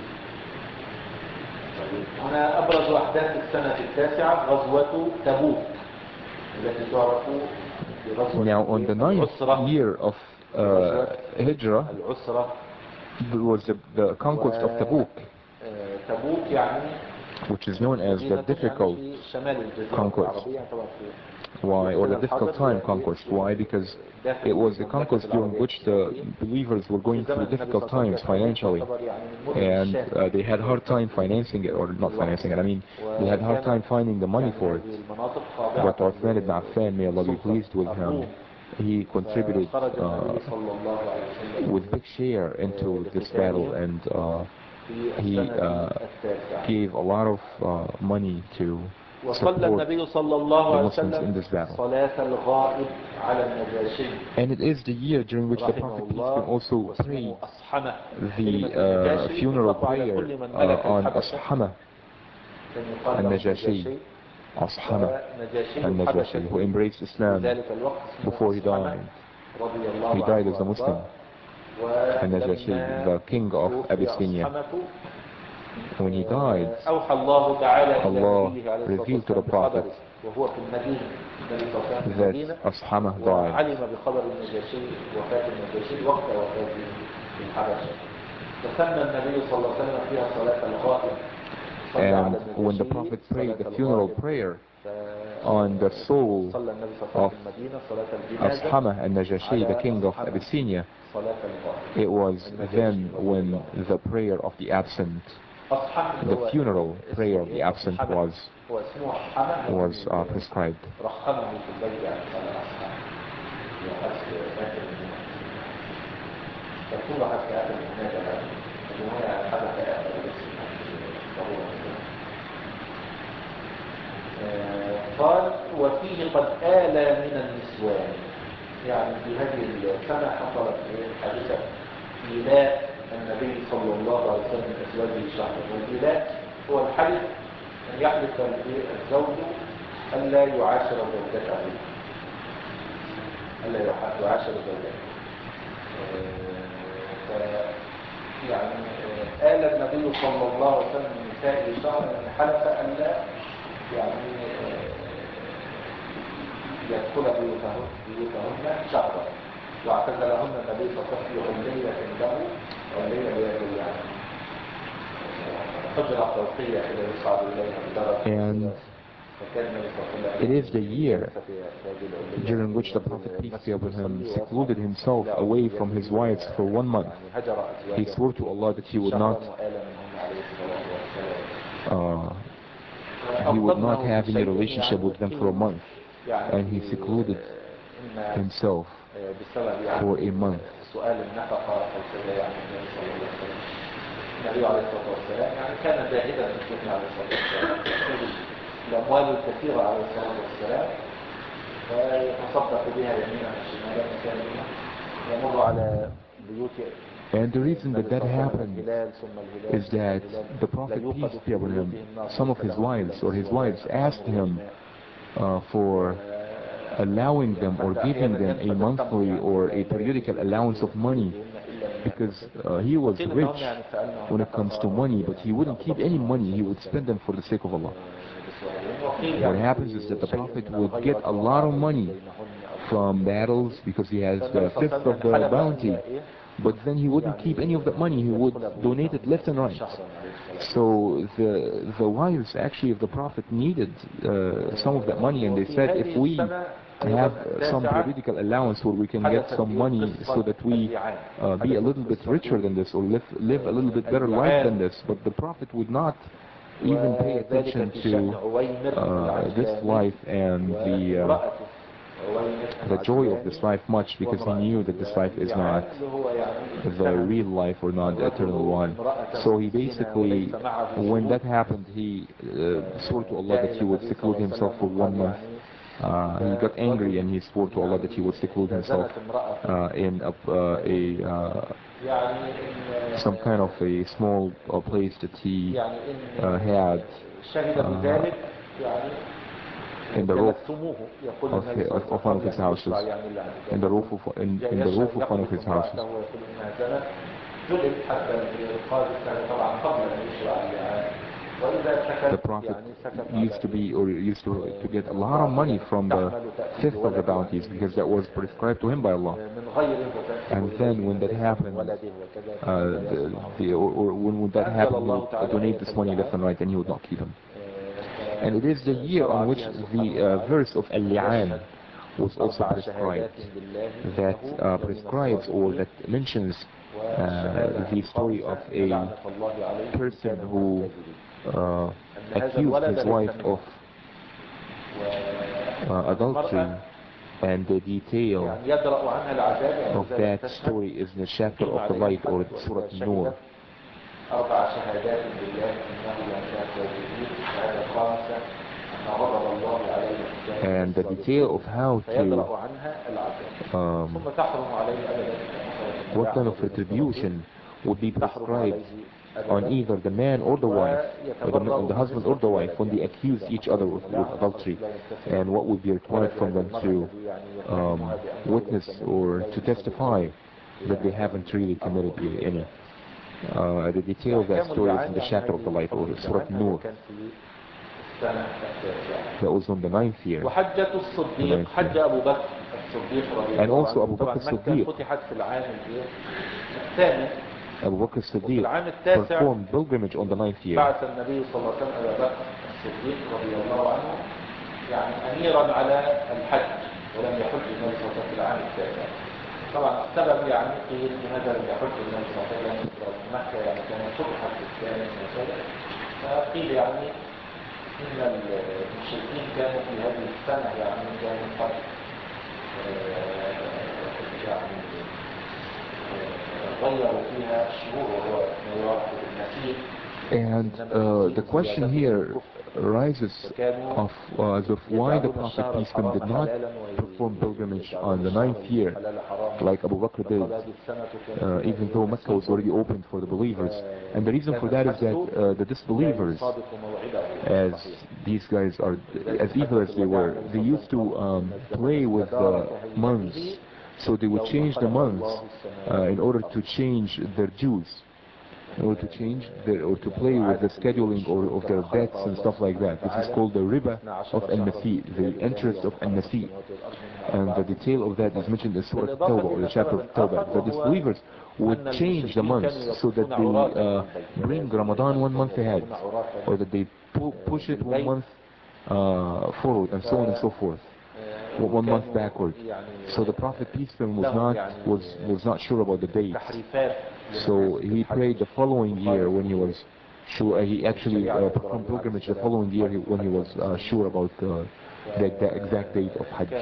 هنا أبرز أحداث السنة التاسعة غزوة تبوك التي تعرف بغزوة. Now on the ninth year of uh, Hijrah, it was the, the conquest of Tabuk, تبوك يعني which is known as the difficult conquest. Why? Or the difficult time conquest. Why? Because it was the conquest during which the believers were going through difficult times financially, and uh, they had hard time financing it, or not financing it, I mean, they had hard time finding the money for it. But Uthman ibn Affan, may Allah be pleased with him, he contributed uh, with big share into this battle, and uh, he uh, gave a lot of uh, money to وصلى support النبي صلى الله the عليه Muslims in وسلم this battle. صلاة الغائب على النجاشي And it is the year during which the رحمه Prophet peace be الله also prayed واسمه أصحمة. the كلمة uh, النجاشي funeral تطلق على prayer كل من uh, ملك on الحبشة. Ashama كان يقال له al-Najashi, Ashama نجاشي al-Najashi, who embraced Islam ذلك الوقت اسمه before he أصحمة died. رضي الله He died عنه as a Muslim. وأرضاه. Al-Najashi, ولما the king of توفي Abyssinia, أصحمة when he died, أوحى الله تعالى إلى Allah نبيه عليه الصلاة revealed to the والسلام Prophet بخبره وهو في المدينة. النبي صلى الله عليه وسلم في that المدينة Ashama died. وعلم بخبر النجاشي وفاة النجاشي وقت وفاته في الحبشة. فسمى النبي صلى الله عليه وسلم فيها صلاة الغائب. And when the Prophet prayed the funeral prayer on the soul of Ashama al-Najashi, the king of Abyssinia, it was then when the prayer of the absent, the funeral prayer of the absent was was uh, prescribed. قال وفيه قد آل من النسوان. يعني في هذه السنة حصلت حادثة إيلاء النبي صلى الله عليه وسلم من أزواجه شهرا. والإيلاء هو الحلف أن يحلف الزوج ألا يعاشر زوجته ألا يعاشر زوجته. يعني آل النبي صلى الله عليه وسلم من نسائه شهرا يعني حلف ألا يعني يدخل بيوتهن بيوتهن شهرا. واعتزلهن النبي صلى الله عليه وسلم في علية له. علية هي يعني حجرة فوقية كده يصعد إليها بدرجة. It is the year during which the Prophet, peace be upon him, secluded himself away from his wives for one month. He swore to Allah that he would not uh, he would not have any relationship with them for a month, and he secluded himself for a month. النبي عليه الصلاة والسلام يعني كان زاهدا في الدنيا عليه الصلاة والسلام، يأخذ الأموال الكثيرة عليه الصلاة والسلام ويتصدق بها يمينا وشمالا كاملا، يمر على بيوت. And the reason that that happened is that the Prophet, peace be upon him, some of his wives or his wives asked him uh, for allowing them or giving them a monthly or a periodical allowance of money, because uh, he was rich when it comes to money, but he wouldn't keep any money, he would spend them for the sake of Allah. What happens is that the Prophet would get a lot of money from battles because he has the fifth of the bounty, but then he wouldn't keep any of that money, he would donate it left and right. So the the wives actually of the Prophet needed uh, some of that money, and they said, if we have uh, some periodical allowance where we can get some money so that we uh, be a little bit richer than this, or live, live a little bit better life than this. But the Prophet would not even pay attention to uh, this life and the uh, the joy of this life much, because he knew that this life is not the real life or not the eternal one. So he basically, when that happened, he uh, swore to Allah that he would seclude himself for one month. Uh, he got angry and he swore to Allah that he would seclude himself uh, in a, uh, a uh, some kind of a small uh, place that he uh, had uh, in the roof of, of, of one of his houses, in the roof of, in, in the roof of one of his houses. The Prophet used to be, or used to, to get a lot of money from the fifth of the bounties, because that was prescribed to him by Allah. And then when that happened, uh, the, the, or, or when that happened, he would donate this money left and right, and he would not keep them. And it is the year on which the uh, verse of Al-Li'an was also prescribed, that uh, prescribes or that mentions uh, the story of a person who uh, accused his wife of uh, adultery, and the detail of that story is in the chapter of the light, or Surah An-Nur. أربع شهادات بالله إنه لمن الكاذبين. الشهادة الخامسة and the detail of how to, um, what kind of retribution would be prescribed on either the man or the wife, or the, the husband or the wife, when they accuse each other with, with adultery, and what would be required from them to um, witness or to testify that they haven't really committed any. Uh, the detail of that story is in the chapter of the life, or Surah Nur. That was on the ninth year. The ninth year. And also Abu Bakr as-Siddiq. Abu Bakr as-Siddiq performed pilgrimage on the ninth year. طبعا السبب يعني قيل لماذا لم يحج النبي صلى الله عليه وسلم مكة، يعني كانت فتحت بالكامل وكذا، فقيل يعني ان المشركين كانوا في هذه السنة يعني كانوا قد يعني غيروا فيها الشهور وهو ما يعرف بالنسيب. And uh, the question here arises of, uh, as of why the Prophet peace be upon him did not perform pilgrimage on the ninth year like Abu Bakr did, uh, even though Mecca was already opened for the believers. And the reason for that is that uh, the disbelievers, as these guys are, as evil as they were, they used to um, play with the months. So they would change the months uh, in order to change their dues, in order to change the, or to play with the scheduling or of their debts and stuff like that. This is called the riba of al-nasi, the interest of al-nasi. And the detail of that is mentioned in Surah Tawbah, or the chapter of Tawbah. The disbelievers would change the months so that they uh, bring Ramadan one month ahead, or that they pu push it one month uh, forward, and so on and so forth. One month backward. So the Prophet peace be upon him was not was was not sure about the date. So he prayed the following year when he was sure. Uh, he actually uh, performed pilgrimage the following year when he was uh, sure about uh, the, the exact date of Hajj.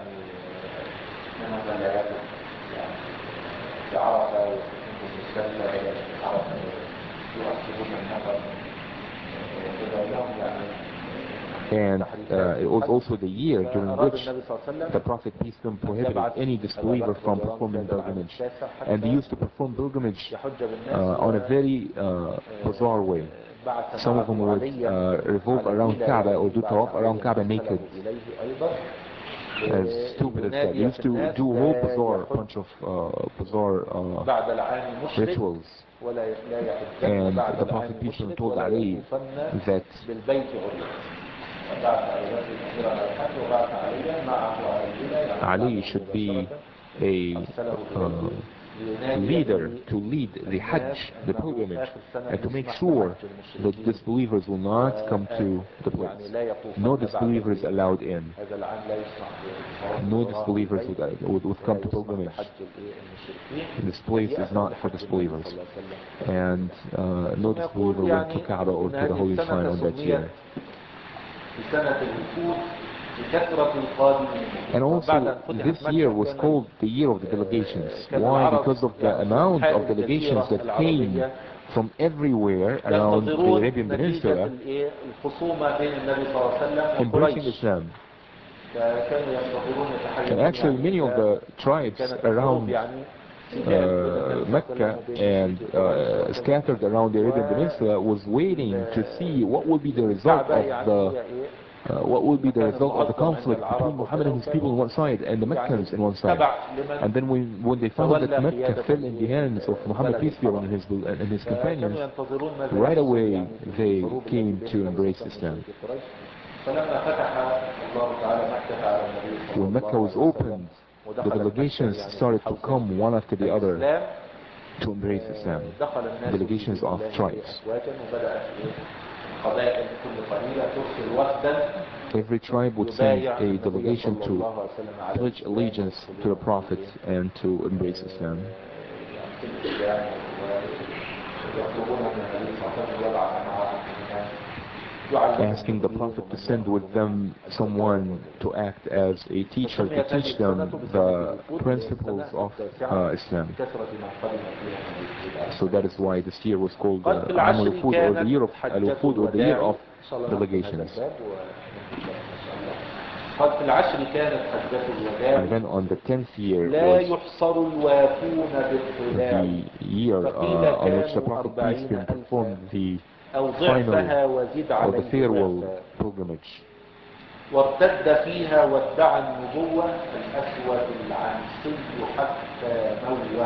And uh, it was also the year during which the Prophet peace be upon him prohibited any disbeliever from performing pilgrimage. And they used to perform pilgrimage uh, on a very uh, bizarre way. Some of them would uh, revolve around Kaaba or do tawaf around Kaaba naked. As stupid as that. They used to do a whole bizarre bunch of uh, bizarre uh, rituals. And the Prophet peace be upon him told Ali that Ali should be a uh, leader to lead the Hajj, the pilgrimage, and to make sure that disbelievers will not come to the place. No disbelievers allowed in. No disbelievers would, would, would come to pilgrimage. This place is not for disbelievers. And uh, no disbeliever went to Kaaba or to the Holy Shrine on that year. And also, this year was called the year of the delegations. Why? Because of the amount of delegations that came from everywhere around the Arabian Peninsula embracing Islam. And actually, many of the tribes around uh, Mecca and uh, scattered around the Arabian Peninsula was waiting to see what would be the result of the Uh, what will be the result of the conflict between Muhammad and his people on one side and the Meccans on one side. And then when, when they found that Mecca fell in the hands of Muhammad peace be upon him and his, and his companions, right away they came to embrace Islam. When Mecca was opened, the delegations started to come one after the other to embrace Islam. Delegations of tribes. Every tribe would send a delegation to pledge allegiance to the Prophet and to embrace Islam. Asking the Prophet to send with them someone to act as a teacher to teach them the principles of uh, Islam. So that is why this year was called uh, Am al-Wufud, or the year of al-Wufud, or the year of delegations. قد في العشر كانت حجة الوداع. And then on the tenth year لا was يحصر الوافون بالخداع. the year uh, on which the Prophet peace be upon him performed the أو final ضعفها وزد or the عليه farewell ضعفا. pilgrimage. وارتد فيها وادعى النبوة الأسود العنسي حتى موه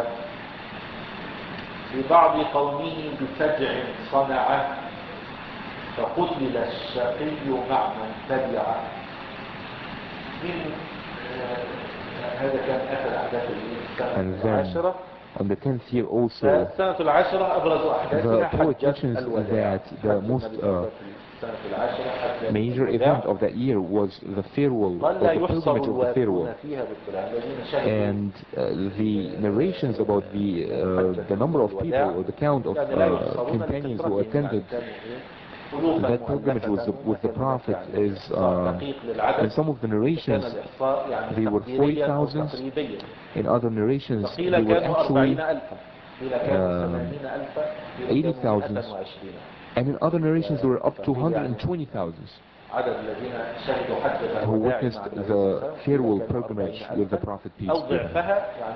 لبعض قومه بفجع صنعه فقتل الشقي مع من تبعه. من هذا كان آخر أحداث السنة العاشرة. On the tenth year also, السنة العاشرة أبرز أحداثها حجة الوداع. that the most uh, major event of that year was the farewell, or the pilgrimage of the farewell. And uh, the narrations about the uh, the number of people or the count of uh, companions who attended that pilgrimage with the, with the Prophet is, uh, in some of the narrations, they were forty thousand. In other narrations, they were actually uh, eighty thousand. And in other narrations, there were up to one hundred twenty thousand who witnessed the farewell pilgrimage with the Prophet, peace be upon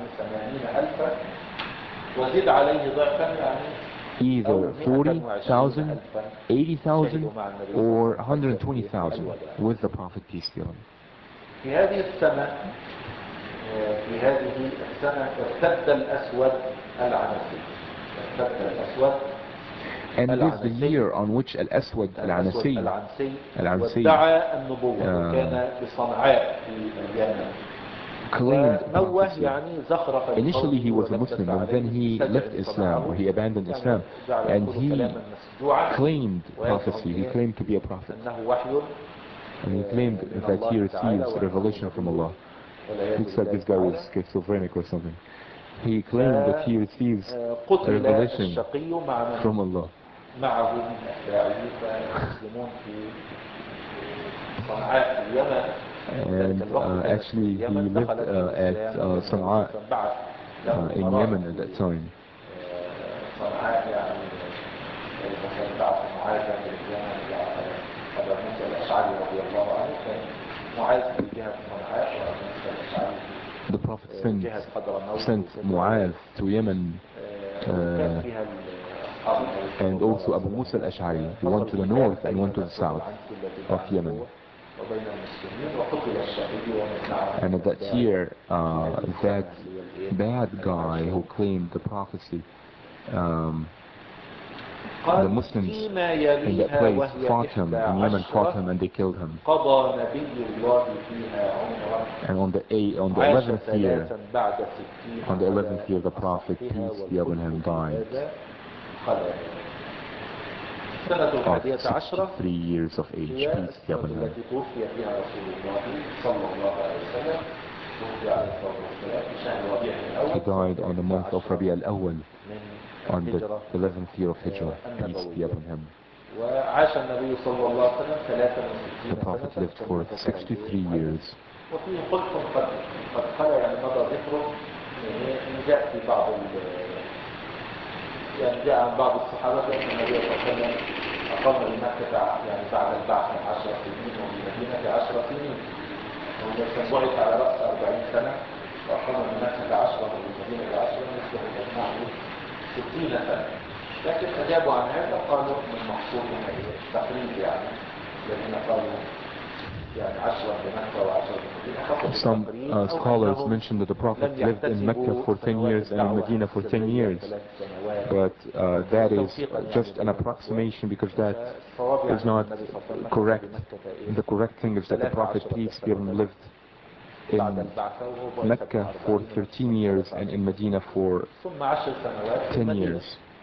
him. Either forty thousand, eighty thousand, or one hundred twenty thousand with the Prophet, peace be upon him. في هذه السنة في هذه السنة ارتد الأسود العنسي. ارتد الأسود And it is the year on which Al-Aswad Al-Anasi وادعى النبوة وكان بصنعاء في اليمن. claimed prophecy. Initially he was a Muslim, and then he left Islam, or he abandoned Islam, and he claimed prophecy. He claimed to be a prophet, and he claimed that he receives revelation from Allah. Looks like this guy was schizophrenic or something. He claimed that he receives a revelation from Allah. And uh, actually he lived uh, at uh, Sana'a uh, in Yemen at that time. The Prophet sent, sent Mu'adh to Yemen, uh, and also Abu Musa al-Ash'ari, one to the north and one to the south of Yemen. And at that year, uh, that bad guy who claimed the prophecy, um, the Muslims in that place fought him, in Yemen fought him, and they killed him. And on the eight, on the eleventh year, on the eleventh year, the Prophet, peace be upon him, died of sixty-three years of age, peace be upon him. He died on the month of Rabi al-Awwal, on the eleventh year of Hijrah, peace be upon him. The Prophet lived for sixty-three years. يعني جاء عن بعض الصحابة أن النبي صلى الله عليه وسلم أقام بمكة يعني بعد البعث عشر سنين وبالمدينة عشر سنين، وكان بعث على رأس أربعين سنة وأقام بمكة عشرة وبالمدينة عشرة يصبح مجموعه ستين سنة. لكن أجابوا عن هذا قالوا من المقصود التقريب يعني الذين قالوا Some uh, scholars mention that the Prophet lived in Mecca for ten years and in Medina for ten years, but uh, that is just an approximation because that is not correct. The correct thing is that the Prophet, peace be upon him, lived in Mecca for thirteen years and in Medina for ten years.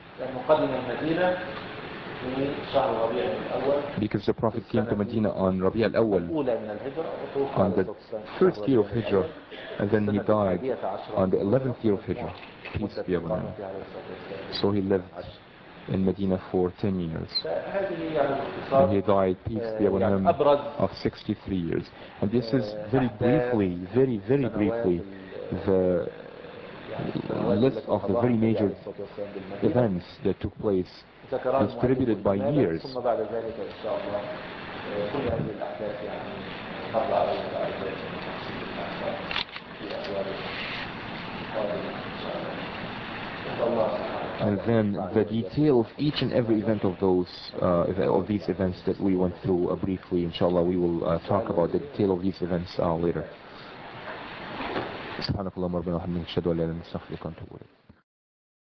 Because the Prophet came to Medina on Rabi al-Awwal, on the first year of Hijrah, and then he died on the eleventh year of Hijrah, peace be upon him. So he lived in Medina for ten years, and he died, peace be upon him, of sixty-three years. And this is very briefly, very, very briefly, the list of the very major events that took place distributed by years. ثم بعد ذلك إن شاء الله كل هذه الأحداث يعني مر علينا بعد ذلك في أسوار قادمة إن شاء الله. And then the detail of each and every event of those uh, of these events that we went through uh, briefly, inshallah, we will uh, talk about the detail of these events uh, later. سبحانك اللهم ربنا وبحمدك نشهد ان لا اله الا انت نستغفرك ونتوب اليك.